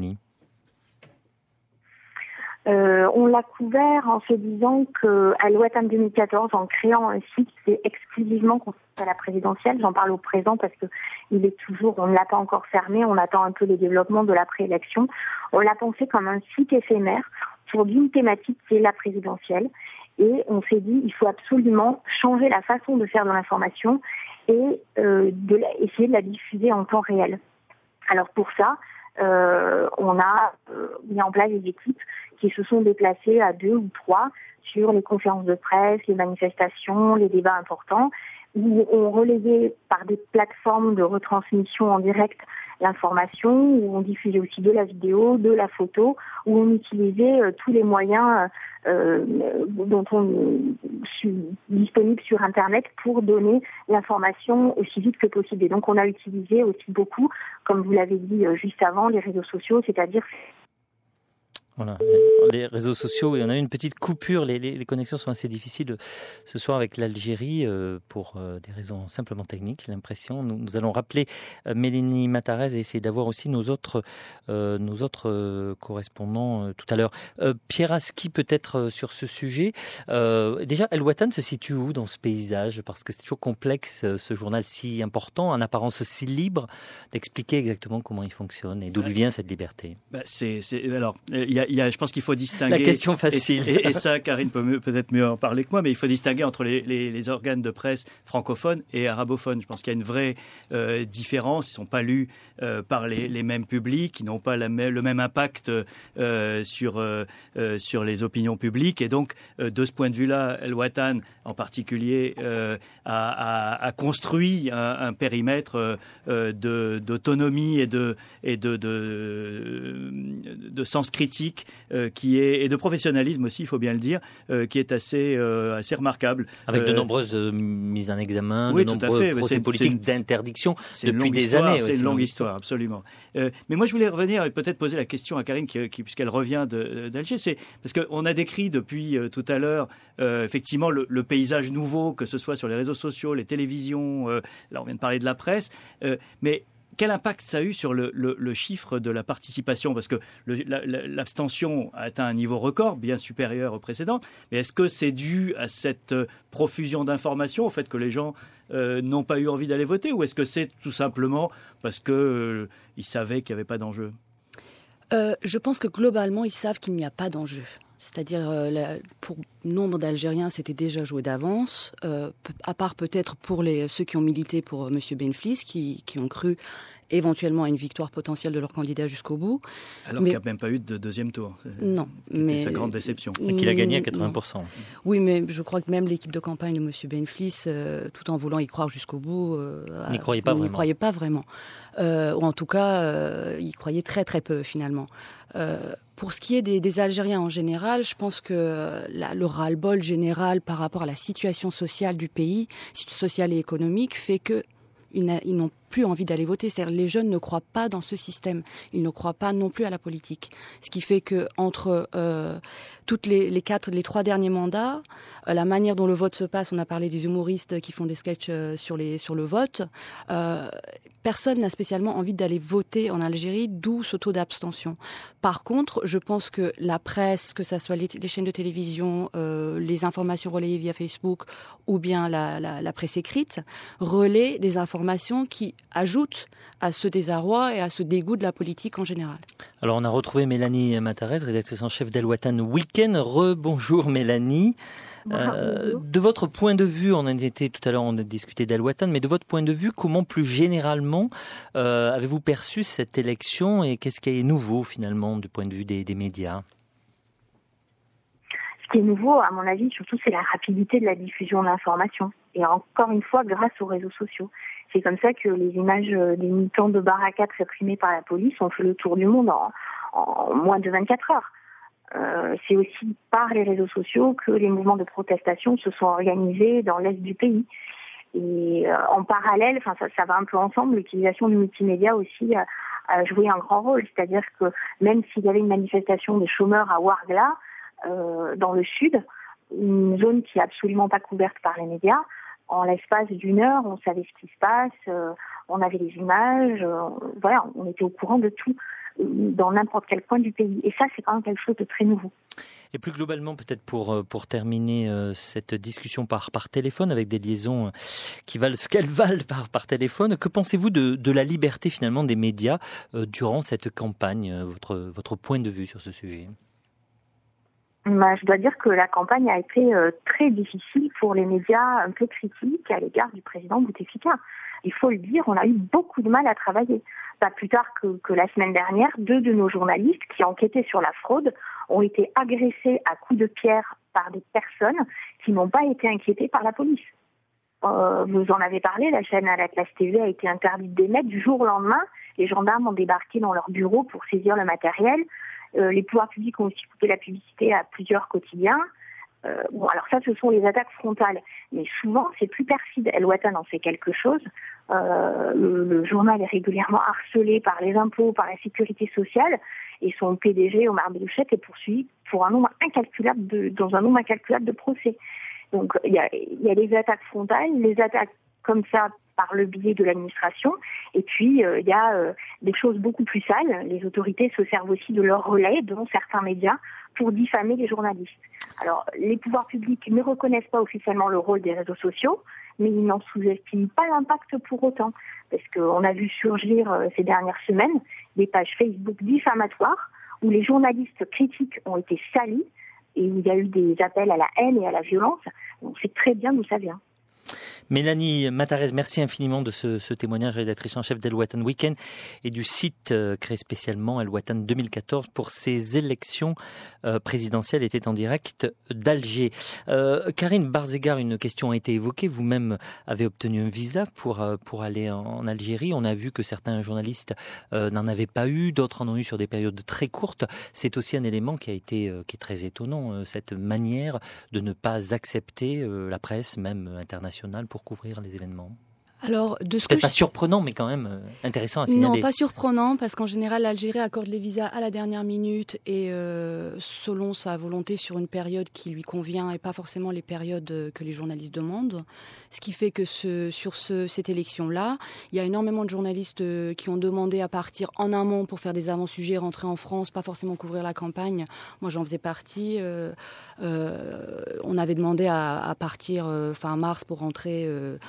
On l'a couvert en se disant que El Watan 2014, en créant un site, c'est exclusivement consacré à la présidentielle. J'en parle au présent parce que on ne l'a pas encore fermé, on attend un peu les développements de la préélection. On l'a pensé comme un site éphémère sur d'une thématique qui est la présidentielle. Et on s'est dit, il faut absolument changer la façon de faire de l'information et essayer de la diffuser en temps réel. Alors pour ça, on a mis en place des équipes qui se sont déplacées à 2 ou 3 sur les conférences de presse, les manifestations, les débats importants, où on relayait par des plateformes de retransmission en direct l'information, où on diffusait aussi de la vidéo, de la photo, où on utilisait tous les moyens dont on est disponible sur Internet pour donner l'information aussi vite que possible. Et donc on a utilisé aussi beaucoup, comme vous l'avez dit juste avant, les réseaux sociaux, c'est-à-dire... Voilà, les réseaux sociaux, et on a eu une petite coupure, les connexions sont assez difficiles ce soir avec l'Algérie pour des raisons simplement techniques, j'ai l'impression. Nous allons rappeler Mélanie Matarez et essayer d'avoir aussi nos autres correspondants tout à l'heure. Pierre Aski, peut-être sur ce sujet. Déjà, El Watan se situe où dans ce paysage? Parce que c'est toujours complexe, ce journal si important, en apparence si libre, d'expliquer exactement comment il fonctionne et d'où lui vient cette liberté. Alors, je pense qu'il faut distinguer... La question facile. Et ça, Karine peut peut-être mieux en parler que moi, mais il faut distinguer entre les organes de presse francophones et arabophones. Je pense qu'il y a une vraie différence. Ils ne sont pas lus par les mêmes publics, ils n'ont pas le même impact sur les opinions publiques. Et donc, de ce point de vue-là, El Watan, en particulier, a construit un périmètre d'autonomie et de sens critique et de professionnalisme aussi, il faut bien le dire, qui est assez remarquable. Avec de nombreuses mises en examen, de nombreux procès politiques d'interdiction depuis des années. C'est une longue histoire, absolument. Mais moi, je voulais revenir et peut-être poser la question à Karine, puisqu'elle revient d'Alger. C'est parce qu'on a décrit depuis tout à l'heure, effectivement, le paysage nouveau, que ce soit sur les réseaux sociaux, les télévisions, là on vient de parler de la presse, mais quel impact ça a eu sur le chiffre de la participation? Parce que l'abstention a atteint un niveau record, bien supérieur au précédent. Mais est-ce que c'est dû à cette profusion d'informations, au fait que les gens n'ont pas eu envie d'aller voter? Ou est-ce que c'est tout simplement parce qu'ils savaient qu'il n'y avait pas d'enjeu? Je pense que globalement, ils savent qu'il n'y a pas d'enjeu. C'est-à-dire, pour nombre d'Algériens, c'était déjà joué d'avance, à part peut-être pour ceux qui ont milité pour M. Benflis, qui ont cru éventuellement à une victoire potentielle de leur candidat jusqu'au bout. Alors qu'il n'y a même pas eu de deuxième tour. Non. C'était sa grande déception. Et qu'il a gagné à 80%. Oui, mais je crois que même l'équipe de campagne de M. Benflis, tout en voulant y croire jusqu'au bout, n'y croyait pas vraiment. Ou en tout cas, y croyait très très peu finalement. Pour ce qui est des Algériens en général, je pense que le ras-le-bol général par rapport à la situation sociale du pays, sociale et économique, fait que ils n'ont plus envie d'aller voter. C'est-à-dire les jeunes ne croient pas dans ce système. Ils ne croient pas non plus à la politique. Ce qui fait que entre toutes les 3 derniers mandats, la manière dont le vote se passe, on a parlé des humoristes qui font des sketchs sur le vote. Personne n'a spécialement envie d'aller voter en Algérie, d'où ce taux d'abstention. Par contre, je pense que la presse, que ça soit les chaînes de télévision, les informations relayées via Facebook ou bien la presse écrite, relaient des informations qui ajoutent à ce désarroi et à ce dégoût de la politique en général. Alors on a retrouvé Mélanie Matarez, rédactrice en chef d'El Watan Week-end. Rebonjour Mélanie. De votre point de vue, on a discuté d'El Watan, mais de votre point de vue, comment plus généralement avez-vous perçu cette élection et qu'est-ce qui est nouveau finalement du point de vue des médias? Ce qui est nouveau, à mon avis, surtout, c'est la rapidité de la diffusion de l'information. Et encore une fois, grâce aux réseaux sociaux. C'est comme ça que les images des militants de Baraka réprimés par la police ont fait le tour du monde en moins de 24 heures. C'est aussi par les réseaux sociaux que les mouvements de protestation se sont organisés dans l'est du pays. Et en parallèle, ça va un peu ensemble, l'utilisation du multimédia aussi a joué un grand rôle. C'est-à-dire que même s'il y avait une manifestation des chômeurs à Ouargla, dans le sud, une zone qui est absolument pas couverte par les médias, en l'espace d'1 heure, on savait ce qui se passe, on avait les images, on était au courant de tout dans n'importe quel coin du pays. Et ça, c'est quand même quelque chose de très nouveau. Et plus globalement, peut-être pour terminer cette discussion par téléphone, avec des liaisons qui valent ce qu'elles valent par téléphone, que pensez-vous de la liberté finalement des médias durant cette campagne, votre point de vue sur ce sujet? Je dois dire que la campagne a été très difficile pour les médias un peu critiques à l'égard du président Bouteflika. Il faut le dire, on a eu beaucoup de mal à travailler. Pas plus tard que la semaine dernière, 2 de nos journalistes qui enquêtaient sur la fraude ont été agressés à coups de pierre par des personnes qui n'ont pas été inquiétées par la police. Vous en avez parlé, la chaîne à la Classe TV a été interdite d'émettre. Du jour au lendemain, les gendarmes ont débarqué dans leur bureau pour saisir le matériel. Les pouvoirs publics ont aussi coupé la publicité à plusieurs quotidiens. Alors ça, ce sont les attaques frontales. Mais souvent, c'est plus perfide. El Watan en sait quelque chose. Le journal est régulièrement harcelé par les impôts, par la sécurité sociale. Et son PDG, Omar Belouchette, est poursuivi pour un nombre incalculable de procès. Donc, il y a les attaques frontales, les attaques comme ça par le biais de l'administration. Et puis, il y a des choses beaucoup plus sales. Les autorités se servent aussi de leur relais, dont certains médias, pour diffamer les journalistes. Alors, les pouvoirs publics ne reconnaissent pas officiellement le rôle des réseaux sociaux, mais ils n'en sous-estiment pas l'impact pour autant. Parce qu'on a vu surgir ces dernières semaines des pages Facebook diffamatoires où les journalistes critiques ont été salis et où il y a eu des appels à la haine et à la violence. On sait très bien d'où ça vient. Mélanie Matarès, merci infiniment de ce témoignage, rédactrice en chef d'El Watan Week-end et du site créé spécialement El Watan 2014 pour ces élections présidentielles étaient en direct d'Alger. Karine Barzegar, une question a été évoquée. Vous-même avez obtenu un visa pour aller en Algérie. On a vu que certains journalistes n'en avaient pas eu, d'autres en ont eu sur des périodes très courtes. C'est aussi un élément qui est très étonnant, cette manière de ne pas accepter la presse, même internationale, pour couvrir les événements. Alors, peut-être pas surprenant, mais quand même intéressant à signaler. Non, pas surprenant, parce qu'en général, l'Algérie accorde les visas à la dernière minute et selon sa volonté sur une période qui lui convient et pas forcément les périodes que les journalistes demandent. Ce qui fait que sur cette élection-là, il y a énormément de journalistes qui ont demandé à partir en amont pour faire des avant-sujets, rentrer en France, pas forcément couvrir la campagne. Moi, j'en faisais partie. On avait demandé à partir fin mars pour rentrer...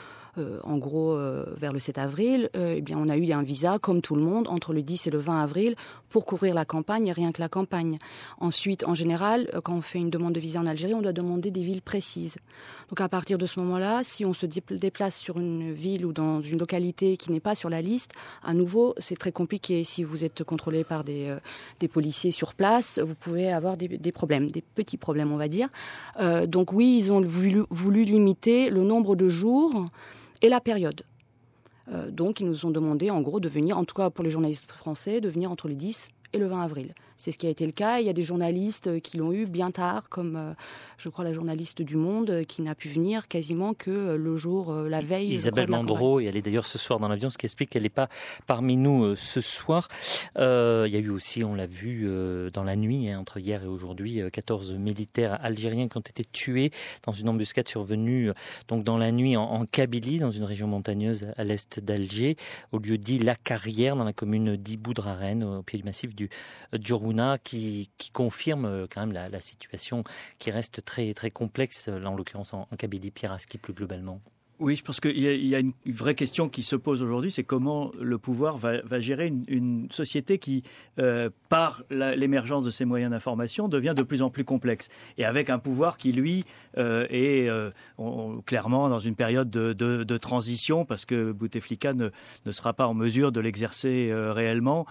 en gros vers le 7 avril, eh bien, on a eu un visa, comme tout le monde, entre le 10 et le 20 avril pour couvrir la campagne et rien que la campagne. Ensuite, en général, quand on fait une demande de visa en Algérie, on doit demander des villes précises. Donc à partir de ce moment-là, si on se déplace sur une ville ou dans une localité qui n'est pas sur la liste, à nouveau, c'est très compliqué. Si vous êtes contrôlé par des policiers sur place, vous pouvez avoir des problèmes, des petits problèmes, on va dire. Donc oui, ils ont voulu limiter le nombre de jours et la période. Donc, ils nous ont demandé, en gros, de venir, en tout cas pour les journalistes français, de venir entre le 10 et le 20 avril. C'est ce qui a été le cas. Il y a des journalistes qui l'ont eu bien tard, comme, je crois, la journaliste du Monde, qui n'a pu venir quasiment que le jour, la veille. Isabelle Landreau, et elle est d'ailleurs ce soir dans l'avion, ce qui explique qu'elle n'est pas parmi nous ce soir. Il y a eu aussi, on l'a vu, dans la nuit, entre hier et aujourd'hui, 14 militaires algériens qui ont été tués dans une embuscade survenue donc dans la nuit en Kabylie, dans une région montagneuse à l'est d'Alger, au lieu dit La Carrière, dans la commune d'Iboudraren, au pied du massif du Djorouna, qui confirme quand même la situation qui reste très, très complexe, là en l'occurrence en Kabylie. Pierre Aski, plus globalement. Oui, je pense qu'il y a une vraie question qui se pose aujourd'hui, c'est comment le pouvoir va gérer une société qui, par l'émergence de ces moyens d'information, devient de plus en plus complexe. Et avec un pouvoir qui, lui, est clairement dans une période de transition, parce que Bouteflika ne sera pas en mesure de l'exercer réellement.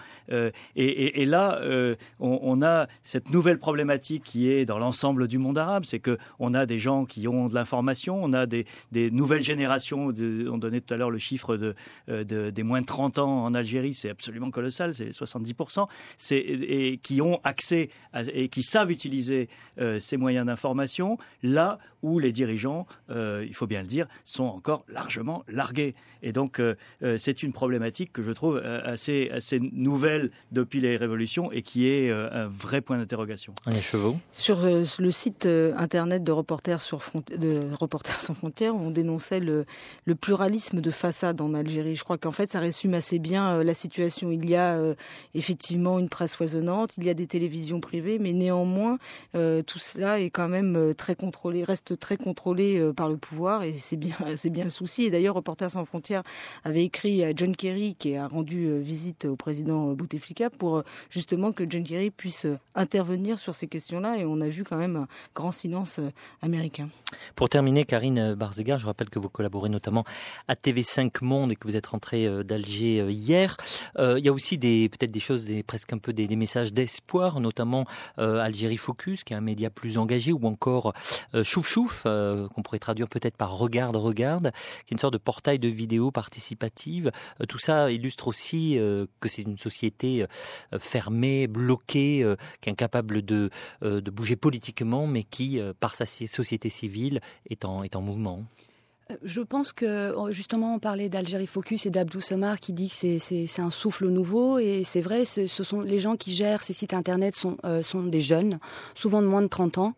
Et là, on a cette nouvelle problématique qui est dans l'ensemble du monde arabe, c'est qu'on a des gens qui ont de l'information, on a des nouvelles générations. On donnait tout à l'heure le chiffre des moins de 30 ans en Algérie, c'est absolument colossal, c'est 70%, et qui ont accès et qui savent utiliser ces moyens d'information, là où les dirigeants, il faut bien le dire, sont encore largement largués. Et donc, c'est une problématique que je trouve assez nouvelle depuis les révolutions et qui est un vrai point d'interrogation. Annie Chevaux. Sur le site internet de Reporters sans frontières, on dénonçait le pluralisme de façade en Algérie. Je crois qu'en fait, ça résume assez bien la situation. Il y a effectivement une presse foisonnante, il y a des télévisions privées, mais néanmoins, tout cela est quand même très contrôlé, reste très contrôlé par le pouvoir, et c'est bien le souci. Et d'ailleurs, Reporters sans frontières avait écrit à John Kerry, qui a rendu visite au président Bouteflika, pour justement que John Kerry puisse intervenir sur ces questions-là, et on a vu quand même un grand silence américain. Pour terminer, Karine Barzegar, je rappelle que vous collaborez notamment à TV5 Monde et que vous êtes rentrée d'Alger hier. Il y a aussi peut-être des choses, presque un peu des messages d'espoir, notamment Algérie Focus, qui est un média plus engagé, ou encore Chouf Chouf, qu'on pourrait traduire peut-être par Regarde, qui est une sorte de portail de vidéos participative. Tout ça illustre aussi que c'est une société fermée, bloquée, qui est incapable de bouger politiquement, mais qui, par sa société civile, est en mouvement. Je pense que, justement, on parlait d'Algérie Focus et d'Abdou Samar qui dit que c'est un souffle nouveau, et c'est vrai, ce sont les gens qui gèrent ces sites internet sont des jeunes, souvent de moins de 30 ans.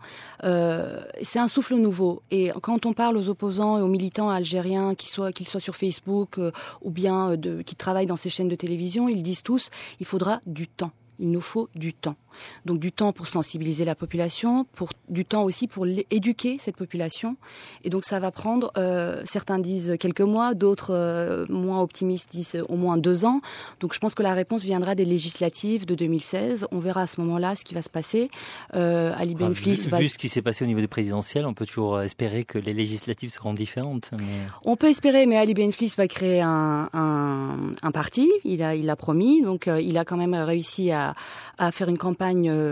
C'est un souffle nouveau, et quand on parle aux opposants et aux militants algériens, qu'ils soient sur Facebook ou bien qui travaillent dans ces chaînes de télévision, ils disent tous, il faudra du temps. Il nous faut du temps. Donc du temps pour sensibiliser la population, du temps aussi pour éduquer cette population. Et donc ça va prendre, certains disent quelques mois, d'autres moins optimistes disent au moins 2 ans. Donc je pense que la réponse viendra des législatives de 2016. On verra à ce moment-là ce qui va se passer. Ali Benflis vu ce qui s'est passé au niveau des présidentielles, on peut toujours espérer que les législatives seront différentes. Mais... On peut espérer, mais Ali Benflis va créer un parti. Il l'a promis. Donc il a quand même réussi à faire une campagne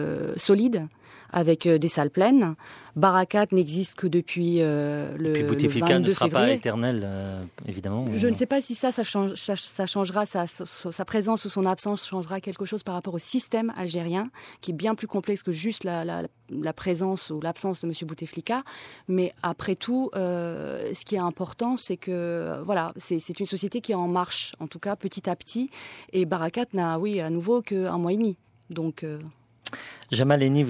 solide avec des salles pleines. Barakat n'existe que depuis le 22 février. Bouteflika ne sera pas éternel, évidemment. Je ne sais pas si ça changera, sa présence ou son absence changera quelque chose par rapport au système algérien, qui est bien plus complexe que juste la présence ou l'absence de M. Bouteflika. Mais après tout, ce qui est important, c'est que c'est une société qui est en marche, en tout cas petit à petit. Et Barakat n'a, à nouveau qu'un mois et demi. Donc... Jamal Henni,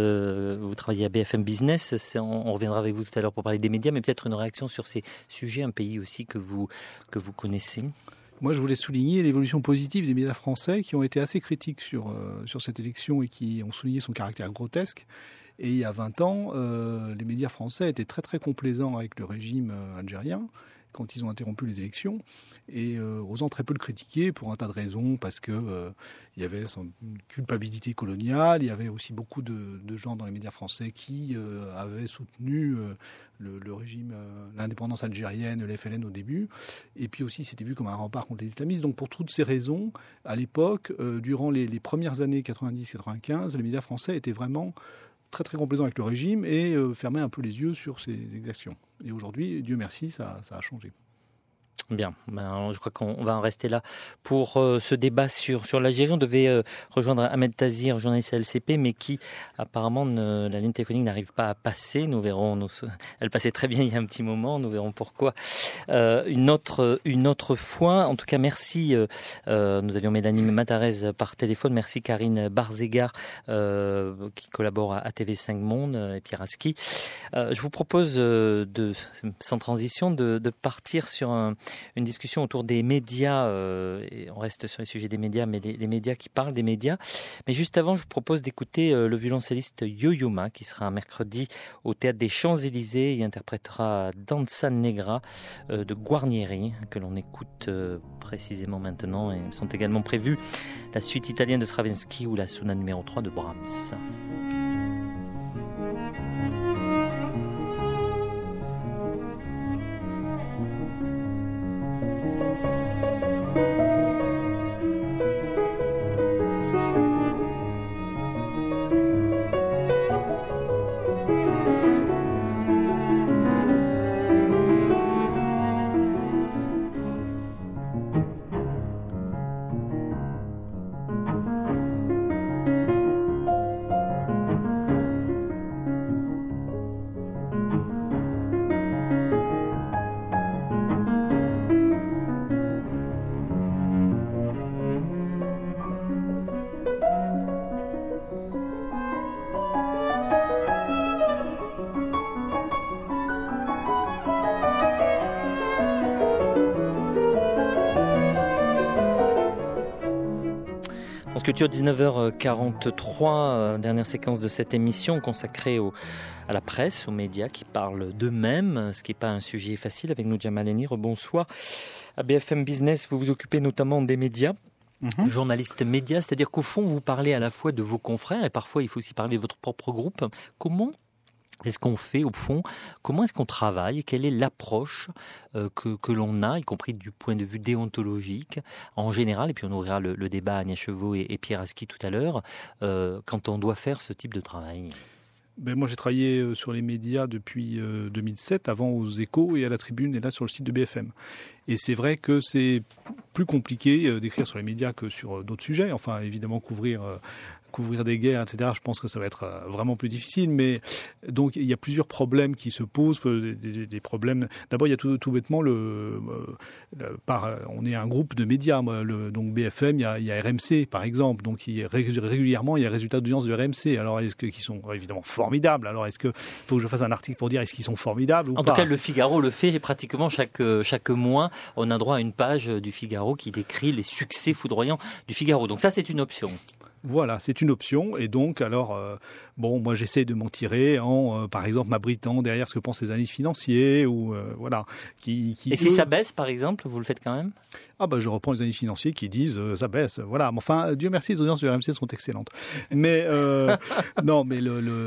vous travaillez à BFM Business. On reviendra avec vous tout à l'heure pour parler des médias, mais peut-être une réaction sur ces sujets, un pays aussi que vous connaissez. Moi, je voulais souligner l'évolution positive des médias français qui ont été assez critiques sur cette élection et qui ont souligné son caractère grotesque. Et il y a 20 ans, les médias français étaient très très complaisants avec le régime algérien quand ils ont interrompu les élections, et osant très peu le critiquer pour un tas de raisons, parce que il y avait une culpabilité coloniale, il y avait aussi beaucoup de gens dans les médias français qui avaient soutenu le régime, l'indépendance algérienne, le FLN au début, et puis aussi c'était vu comme un rempart contre les islamistes. Donc pour toutes ces raisons, à l'époque, durant les premières années 90-95, les médias français étaient vraiment très très complaisant avec le régime et fermer un peu les yeux sur ses exactions. Et aujourd'hui, Dieu merci, ça a changé. Bien, je crois qu'on va en rester là pour ce débat sur l'Algérie. On devait rejoindre Ahmed Tazir, journaliste à LCP, mais qui apparemment la ligne téléphonique n'arrive pas à passer. Nous verrons, elle passait très bien il y a un petit moment, nous verrons pourquoi une autre fois. En tout cas, merci. Nous avions Mélanie Matarez par téléphone. Merci Karine Barzegar qui collabore à TV5 Monde et Pierre Aski. Je vous propose sans transition de partir sur une discussion autour des médias, et on reste sur les sujets des médias, mais les médias qui parlent des médias. Mais juste avant, je vous propose d'écouter le violoncelliste Yo-Yo Ma, qui sera un mercredi au Théâtre des Champs-Élysées. Il interprétera Danza Negra de Guarnieri, que l'on écoute précisément maintenant. Et sont également prévues la suite italienne de Stravinsky ou la sonate numéro 3 de Brahms. France Culture, 19h43, dernière séquence de cette émission consacrée à la presse, aux médias qui parlent d'eux-mêmes, ce qui n'est pas un sujet facile. Avec nous, Jamal Eni, rebonsoir. À BFM Business, vous vous occupez notamment des médias. Journaliste média, c'est-à-dire qu'au fond, vous parlez à la fois de vos confrères et parfois il faut aussi parler de votre propre groupe. Comment est-ce qu'on fait au fond? Comment est-ce qu'on travaille? Quelle est l'approche que l'on a, y compris du point de vue déontologique en général? Et puis on ouvrira le débat à Agnès Chevaux et Pierre Aski tout à l'heure, quand on doit faire ce type de travail. Moi, j'ai travaillé sur les médias depuis 2007, avant aux Échos et à la Tribune, et là sur le site de BFM. Et c'est vrai que c'est plus compliqué d'écrire sur les médias que sur d'autres sujets. Enfin, évidemment, couvrir des guerres, etc., je pense que ça va être vraiment plus difficile. Mais donc, il y a plusieurs problèmes qui se posent, des problèmes. D'abord, il y a tout bêtement on est un groupe de médias. Donc BFM, il y a RMC, par exemple. Donc régulièrement, il y a les résultats d'audience de RMC. Alors, qui sont évidemment formidables. Alors, est-ce qu'il faut que je fasse un article pour dire est-ce qu'ils sont formidables ou pas? En tout cas, le Figaro le fait pratiquement chaque mois. On a droit à une page du Figaro qui décrit les succès foudroyants du Figaro. Donc ça, c'est une option. Voilà, c'est une option. Et donc, alors, moi, j'essaie de m'en tirer en, par exemple, m'abritant derrière ce que pensent les analystes financiers ou voilà. Et si ça baisse, par exemple, vous le faites quand même? Je reprends les analystes financiers qui disent ça baisse. Voilà. Mais enfin, Dieu merci, les audiences de RMC sont excellentes. Mais non, mais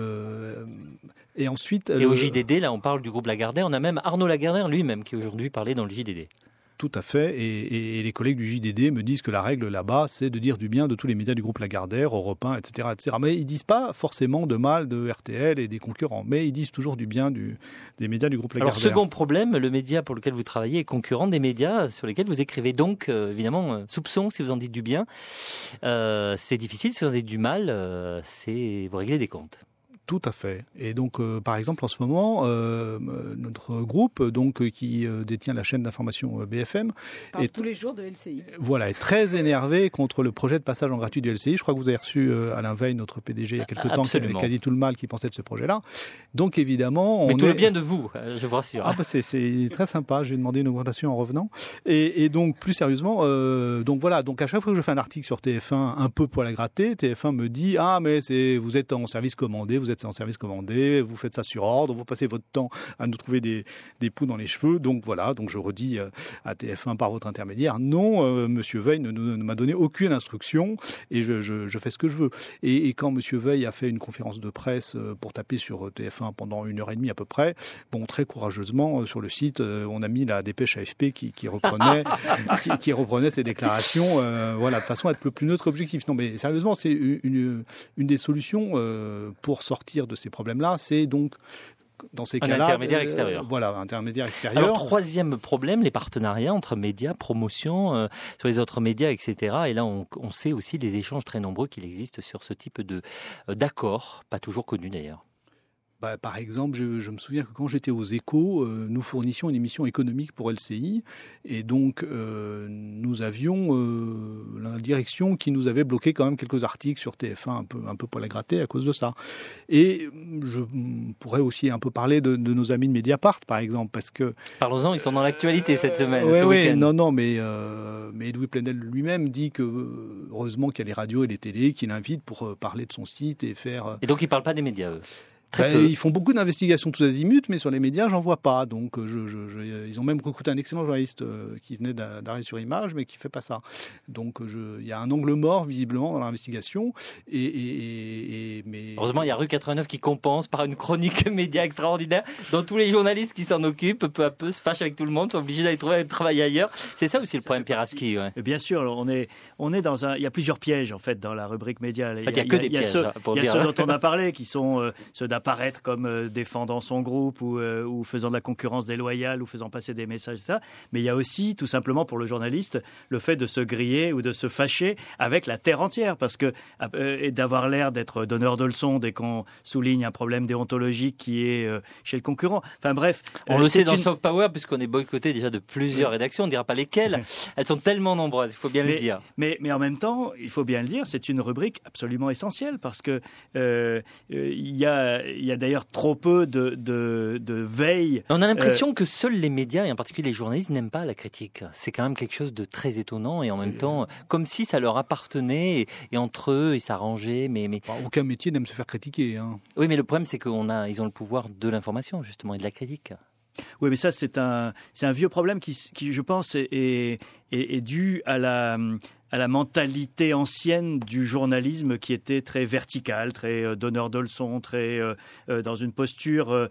et ensuite. Et au JDD, là, on parle du groupe Lagardère. On a même Arnaud Lagardère lui-même qui aujourd'hui parlait dans le JDD. Tout à fait, et les collègues du JDD me disent que la règle là-bas, c'est de dire du bien de tous les médias du groupe Lagardère, Europe 1, etc., etc. Mais ils disent pas forcément de mal de RTL et des concurrents, mais ils disent toujours du bien des médias du groupe Lagardère. Alors, second problème, le média pour lequel vous travaillez est concurrent des médias sur lesquels vous écrivez. Donc, évidemment, soupçon si vous en dites du bien. C'est difficile, si vous en dites du mal, vous réglez des comptes. Tout à fait. Et donc, par exemple, en ce moment, notre groupe, qui détient la chaîne d'information BFM, parle tous les jours de LCI. Voilà, est très énervé contre le projet de passage en gratuit du LCI. Je crois que vous avez reçu Alain Veil, notre PDG, il y a quelques temps, qui a dit tout le mal qu'il pensait de ce projet-là. Donc, évidemment, mais tout le bien de vous, je vous rassure. C'est très sympa. J'ai demandé une augmentation en revenant. Et donc, plus sérieusement, voilà. Donc, à chaque fois que je fais un article sur TF1 un peu poil à gratter, TF1 me dit mais vous êtes en service commandé, vous êtes en service commandé, vous faites ça sur ordre, vous passez votre temps à nous trouver des poux dans les cheveux. Donc voilà, donc je redis à TF1 par votre intermédiaire, non, Monsieur Veil ne m'a donné aucune instruction et je fais ce que je veux. Et quand Monsieur Veil a fait une conférence de presse pour taper sur TF1 pendant 1h30 à peu près, très courageusement sur le site, on a mis la dépêche AFP qui reprenait qui reprenait ses déclarations, de façon à être le plus neutre objectif. Non mais sérieusement, c'est une des solutions pour sortir de ces problèmes-là, c'est donc dans ces cas-là, intermédiaire extérieur. Voilà, intermédiaire extérieur. Alors, troisième problème, les partenariats entre médias, promotion sur les autres médias, etc. Et là, on sait aussi les échanges très nombreux qu'il existe sur ce type d'accords, pas toujours connus d'ailleurs. Par exemple, je me souviens que quand j'étais aux Échos, nous fournissions une émission économique pour LCI et donc nous avions la direction qui nous avait bloqué quand même quelques articles sur TF1 un peu poil à gratter à cause de ça. Et je pourrais aussi un peu parler de nos amis de Mediapart, par exemple, parce que... Parlons-en, ils sont dans l'actualité cette semaine, ce week-end. Non, mais Edoui Plenel lui-même dit que heureusement qu'il y a les radios et les télés qui l'invitent pour parler de son site et faire... Et donc ils ne parlent pas des médias, eux? Ils font beaucoup d'investigations tous azimuts, mais sur les médias, j'en vois pas. Donc, ils ont même recruté un excellent journaliste qui venait d'Arrêt sur Image, mais qui fait pas ça. Donc, il y a un angle mort visiblement dans l'investigation. Mais heureusement, il y a Rue 89 qui compense par une chronique média extraordinaire, dont tous les journalistes qui s'en occupent, peu à peu, se fâchent avec tout le monde, sont obligés d'aller trouver un travail ailleurs. C'est ça aussi le problème, Pierre Aski. Ouais. Bien sûr, on est dans il y a plusieurs pièges en fait dans la rubrique média. Il y a que des pièges. Il y a ceux dont on a parlé, qui sont ceux d'apparaître comme défendant son groupe ou faisant de la concurrence déloyale ou faisant passer des messages, ça. Mais il y a aussi, tout simplement pour le journaliste, le fait de se griller ou de se fâcher avec la terre entière, parce que et d'avoir l'air d'être donneur de leçons dès qu'on souligne un problème déontologique qui est chez le concurrent. Enfin bref. On le sait dans Soft Power, puisqu'on est boycotté déjà de plusieurs rédactions, on ne dira pas lesquelles. Elles sont tellement nombreuses, il faut bien le dire. Mais en même temps, il faut bien le dire, c'est une rubrique absolument essentielle, parce que il y a y a d'ailleurs trop peu de veille. On a l'impression que seuls les médias, et en particulier les journalistes, n'aiment pas la critique. C'est quand même quelque chose de très étonnant, et en même temps, comme si ça leur appartenait, et entre eux, ils s'arrangeaient. Mais... aucun métier n'aime se faire critiquer. Hein. Oui, mais le problème, c'est qu'ils ont le pouvoir de l'information, justement, et de la critique. Oui, mais ça, c'est un vieux problème qui je pense, est dû à la mentalité ancienne du journalisme qui était très verticale, très donneur de leçons, très dans une posture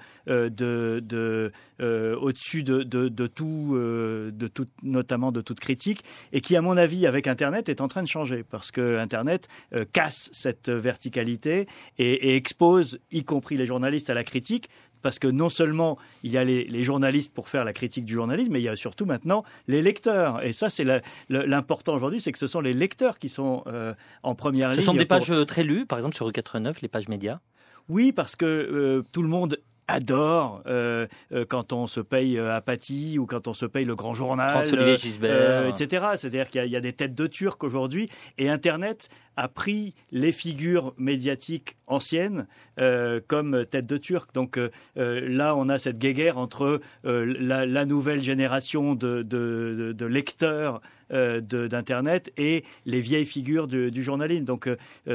au-dessus de tout, notamment de toute critique, et qui, à mon avis, avec Internet, est en train de changer, parce que Internet casse cette verticalité et expose, y compris les journalistes, à la critique. Parce que non seulement il y a les journalistes pour faire la critique du journalisme, mais il y a surtout maintenant les lecteurs. Et ça, c'est l'important aujourd'hui, c'est que ce sont les lecteurs qui sont en première ligne. Ce sont des pages très lues, par exemple sur E89, les pages médias. Oui, parce que tout le monde adore quand on se paye Apathy ou quand on se paye Le Grand Journal, François-Olivier Gisbert, etc. C'est-à-dire qu'il y a des têtes de Turcs aujourd'hui, et Internet a pris les figures médiatiques anciennes comme têtes de Turcs. Donc là, on a cette guéguerre entre la nouvelle génération de lecteurs d'Internet et les vieilles figures du journalisme. Donc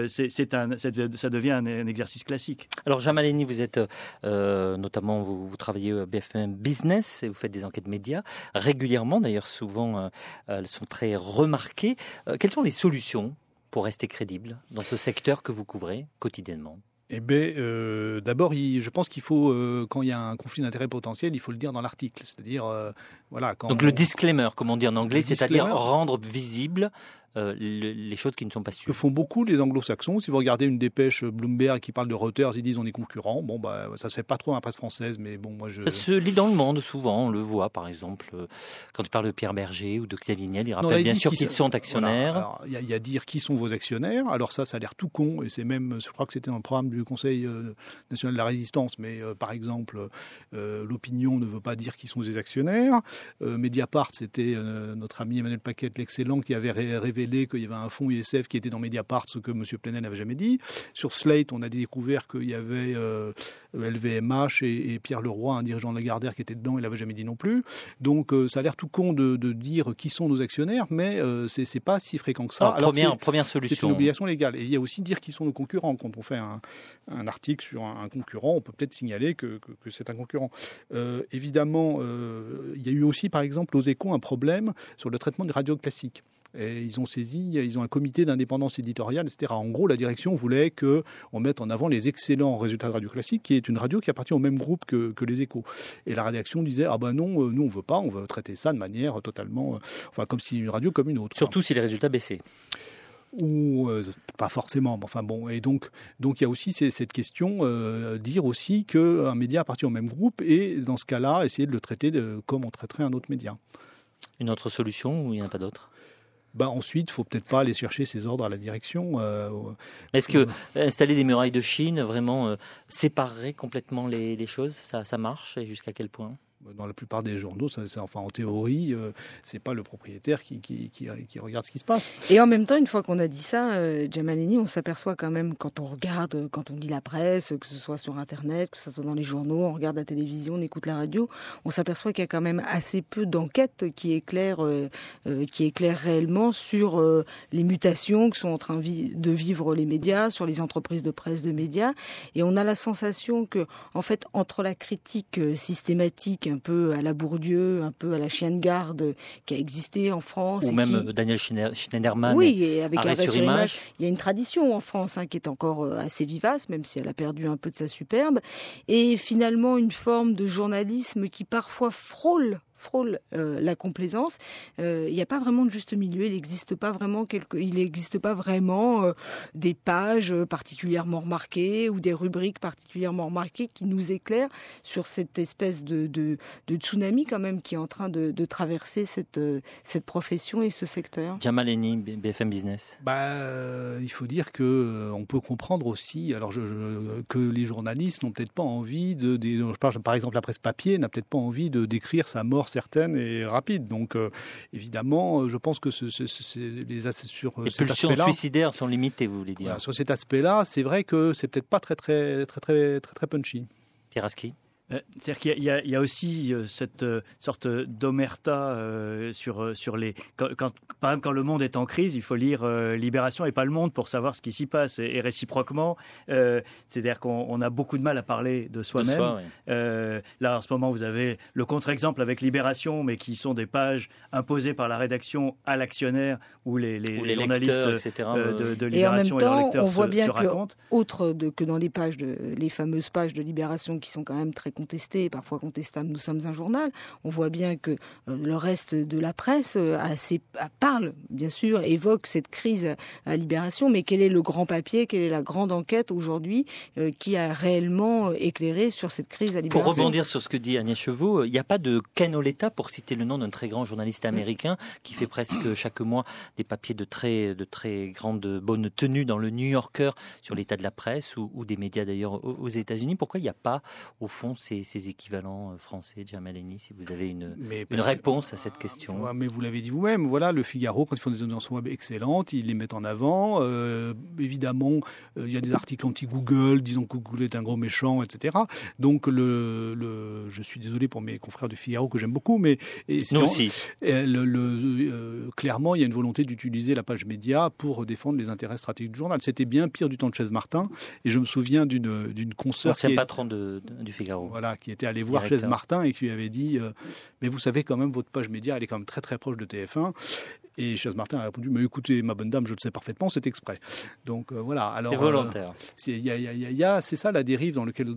ça devient un exercice classique. Alors Jamal Eni, vous êtes notamment, vous travaillez à BFM Business et vous faites des enquêtes médias régulièrement, d'ailleurs souvent elles sont très remarquées. Quelles sont les solutions pour rester crédible dans ce secteur que vous couvrez quotidiennement ? Eh bien, d'abord, je pense qu'il faut, quand il y a un conflit d'intérêts potentiel, il faut le dire dans l'article. C'est-à-dire, voilà. Donc le disclaimer, comme on dit en anglais, c'est-à-dire rendre visible les choses qui ne sont pas sûres. Le font beaucoup les anglo-saxons. Si vous regardez une dépêche Bloomberg qui parle de Reuters, ils disent on est concurrents. Bon, ça se fait pas trop dans la presse française, mais bon, moi Ça se lit dans Le Monde souvent, on le voit par exemple quand il parle de Pierre Berger ou de Xavier Niel, il rappelle bien sûr qu'ils sont actionnaires. Il y a dire qui sont vos actionnaires. Alors ça a l'air tout con, et c'est même, je crois que c'était dans le programme du Conseil national de la résistance, mais par exemple, l'opinion ne veut pas dire qui sont les actionnaires. Mediapart, c'était notre ami Emmanuel Paquette, l'excellent, qui avait révélé qu'il y avait un fonds ISF qui était dans Mediapart, ce que M. Plenel n'avait jamais dit. Sur Slate, on a découvert qu'il y avait LVMH et Pierre Leroy, un dirigeant de Lagardère, qui était dedans, il l'avait jamais dit non plus. Donc ça a l'air tout con de dire qui sont nos actionnaires, mais c'est pas si fréquent que ça. Alors première solution. C'est une obligation légale. Et il y a aussi dire qui sont nos concurrents. Quand on fait un article sur un concurrent, on peut peut-être signaler que c'est un concurrent. Évidemment, il y a eu aussi, par exemple, aux Échos, un problème sur le traitement des radios classiques. Et ils ont un comité d'indépendance éditoriale, etc. En gros, la direction voulait qu'on mette en avant les excellents résultats de Radio Classique, qui est une radio qui appartient au même groupe que les Échos. Et la rédaction disait non, nous on veut pas, on veut traiter ça de manière totalement, comme si une radio comme une autre. Surtout si les résultats baissaient. Ou pas forcément, mais enfin bon. Et donc il y a aussi cette question, dire aussi qu'un média appartient au même groupe, et dans ce cas-là, essayer de le traiter comme on traiterait un autre média. Une autre solution, ou il n'y en a pas d'autre ? Ensuite, il ne faut peut-être pas aller chercher ces ordres à la direction. Est-ce que installer des murailles de Chine vraiment séparerait complètement les choses, ça marche, et jusqu'à quel point ? Dans la plupart des journaux, en théorie, c'est pas le propriétaire qui regarde ce qui se passe. Et en même temps, une fois qu'on a dit ça, Jamal Eni, on s'aperçoit quand même, quand on regarde, quand on lit la presse, que ce soit sur Internet, que ce soit dans les journaux, on regarde la télévision, on écoute la radio, on s'aperçoit qu'il y a quand même assez peu d'enquêtes qui éclairent réellement sur les mutations que sont en train de vivre les médias, sur les entreprises de presse de médias. Et on a la sensation que, en fait, entre la critique systématique, un peu à la Bourdieu, un peu à la chienne de garde qui a existé en France. Ou même Daniel Schneiderman. Oui, et avec Arrêt sur image. Il y a une tradition en France qui est encore assez vivace, même si elle a perdu un peu de sa superbe. Et finalement, une forme de journalisme qui parfois frôle la complaisance. Il n'y a pas vraiment de juste milieu. Il n'existe pas vraiment des pages particulièrement remarquées ou des rubriques particulièrement remarquées qui nous éclairent sur cette espèce de tsunami quand même qui est en train de traverser cette profession et ce secteur. Jamal Eni, BFM Business. Il faut dire que on peut comprendre aussi. Alors que les journalistes n'ont peut-être pas envie je parle par exemple la presse papier n'a peut-être pas envie de décrire sa mort certaine et rapide. Donc, évidemment, je pense que les pulsions suicidaires sont limitées, vous voulez dire. Voilà, sur cet aspect-là, c'est vrai que c'est peut-être pas très punchy. Pierre Aski. C'est-à-dire qu'il y a aussi cette sorte d'omerta sur les... Par exemple, quand le monde est en crise, il faut lire Libération et pas Le Monde pour savoir ce qui s'y passe. Et réciproquement, c'est-à-dire qu'on a beaucoup de mal à parler de soi-même. Là, en ce moment, vous avez le contre-exemple avec Libération, mais qui sont des pages imposées par la rédaction à l'actionnaire où les journalistes lecteurs, de Libération et, leurs lecteurs on voit bien se racontent. Autre que dans les fameuses pages de Libération qui sont quand même très contesté, parfois contestable, nous sommes un journal, on voit bien que le reste de la presse parle, bien sûr, évoque cette crise à Libération, mais quel est le grand papier, quelle est la grande enquête aujourd'hui qui a réellement éclairé sur cette crise à Libération? Pour rebondir sur ce que dit Agnès Chevaux, il n'y a pas de Ken Oleta, pour citer le nom d'un très grand journaliste américain qui fait presque chaque mois des papiers de très grande bonne tenue dans le New Yorker sur l'état de la presse ou des médias d'ailleurs aux États-Unis. Pourquoi il n'y a pas, au fond, ces équivalents français, Jamel Henni, si vous avez une réponse à cette question. Mais vous l'avez dit vous-même, voilà, le Figaro, quand ils font des audiences web excellentes, ils les mettent en avant. Évidemment, il y a des articles anti-Google, disons que Google est un gros méchant, etc. Donc, je suis désolé pour mes confrères du Figaro que j'aime beaucoup, mais nous aussi. Clairement, il y a une volonté d'utiliser la page média pour défendre les intérêts stratégiques du journal. C'était bien pire du temps de Chaise Martin, et je me souviens d'une consoeur... Ancien patron du Figaro. Voilà, qui était allé voir Chaise Martin et qui lui avait dit mais vous savez quand même, votre page média, elle est quand même très très proche de TF1. Et Chaise Martin a répondu mais écoutez, ma bonne dame, je le sais parfaitement, c'est exprès. Donc voilà. Alors, c'est volontaire. C'est ça la dérive dans laquelle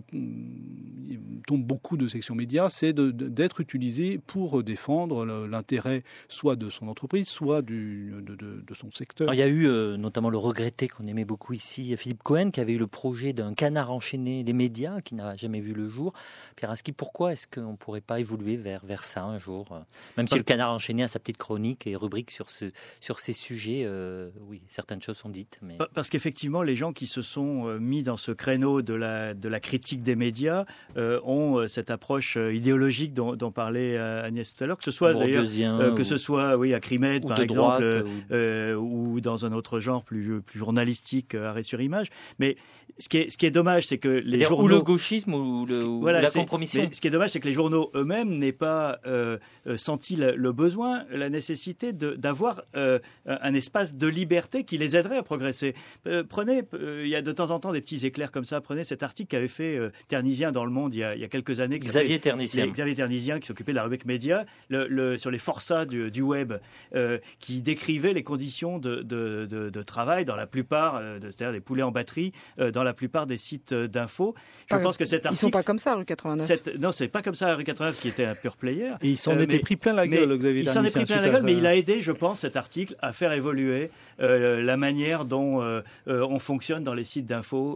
tombent beaucoup de sections médias, c'est d'être utilisé pour défendre l'intérêt soit de son entreprise, soit de son secteur. Alors, il y a eu notamment le regretté qu'on aimait beaucoup ici, Philippe Cohen, qui avait eu le projet d'un canard enchaîné des médias, qui n'a jamais vu le jour. Pierre Aski, pourquoi est-ce qu'on ne pourrait pas évoluer vers ça un jour, même si le canard enchaîné a sa petite chronique et rubrique sur ces sujets, oui, certaines choses sont dites. Mais... Parce qu'effectivement, les gens qui se sont mis dans ce créneau de la critique des médias ont cette approche idéologique dont parlait Agnès tout à l'heure, que ce soit d'ailleurs, que ce soit à Crimed par exemple, ou dans un autre genre plus journalistique, Arrêt sur image. Mais ce qui est dommage, c'est que les journaux... Ou le gauchisme ou la compromission. Ce qui est dommage, c'est que les journaux eux-mêmes n'aient pas senti le besoin, la nécessité d'avoir un espace de liberté qui les aiderait à progresser. Prenez, il y a de temps en temps des petits éclairs comme ça, prenez cet article qu'avait fait Ternisien dans Le Monde il y a quelques années. Xavier Ternisien qui s'occupait de la rubrique média, sur les forçats du web, qui décrivait les conditions de travail dans la plupart, c'est-à-dire des poulets en batterie, dans la plupart des sites d'infos. Je pense que cet article... Ils sont pas comme ça, rue 89. Non, c'est pas comme ça, rue 89, qui était un pur player. Et il s'en était pris plein la gueule, Xavier Ternisien. Il s'en est pris plein la gueule, mais il a aidé, je pense, cet article à faire évoluer la manière dont on fonctionne dans les sites d'infos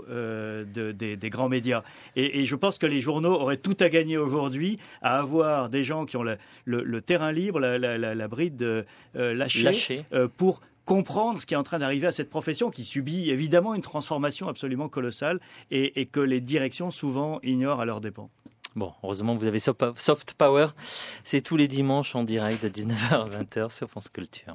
des grands médias. Et je pense que les journaux auraient tout à gagner aujourd'hui à avoir des gens qui ont le terrain libre, la bride lâchée. Pour comprendre ce qui est en train d'arriver à cette profession qui subit évidemment une transformation absolument colossale et que les directions souvent ignorent à leurs dépens. Bon, heureusement vous avez Soft Power. C'est tous les dimanches en direct de 19h à 20h sur France Culture.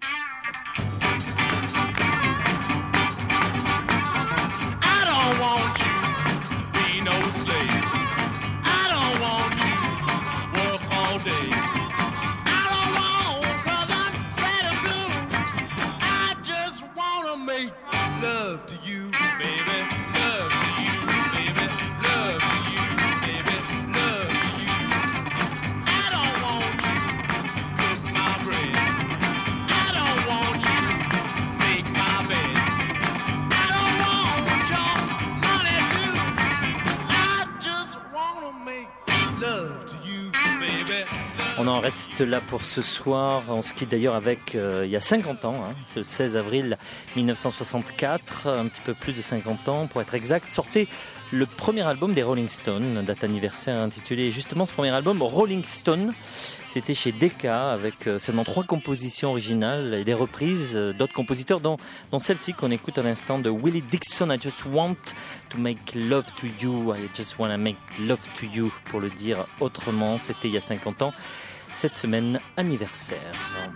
On en reste là pour ce soir. On se quitte d'ailleurs avec, il y a 50 ans, c'est le 16 avril 1964, un petit peu plus de 50 ans pour être exact, sortait le premier album des Rolling Stones, date anniversaire intitulé justement ce premier album, Rolling Stone. C'était chez Decca avec seulement 3 compositions originales et des reprises d'autres compositeurs dont celle-ci qu'on écoute à l'instant de Willie Dixon, I Just Want to Make Love to You, I Just Want to Make Love to You pour le dire autrement, c'était il y a 50 ans. cette semaine anniversaire.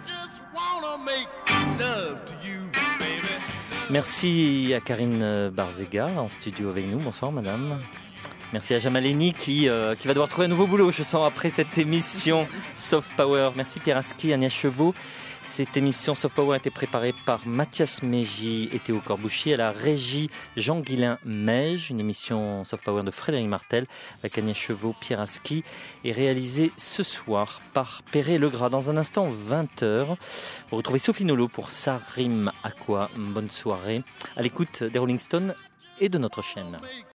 Merci à Karine Barzega en studio avec nous. Bonsoir madame. Merci à Jamaleni qui va devoir trouver un nouveau boulot, je sens, après cette émission Soft Power. Merci Pierre Aski, Agnès Chevaux. Cette émission Soft Power a été préparée par Mathias Meji et Théo Corbuchy, à la régie Jean-Guilain Meige, une émission Soft Power de Frédéric Martel avec Agnès Chevaux, Pierre Aski, et réalisée ce soir par Perret Legras. Dans un instant, 20h, vous retrouvez Sophie Nolot pour Ça rime à quoi. Bonne soirée à l'écoute des Rolling Stones et de notre chaîne.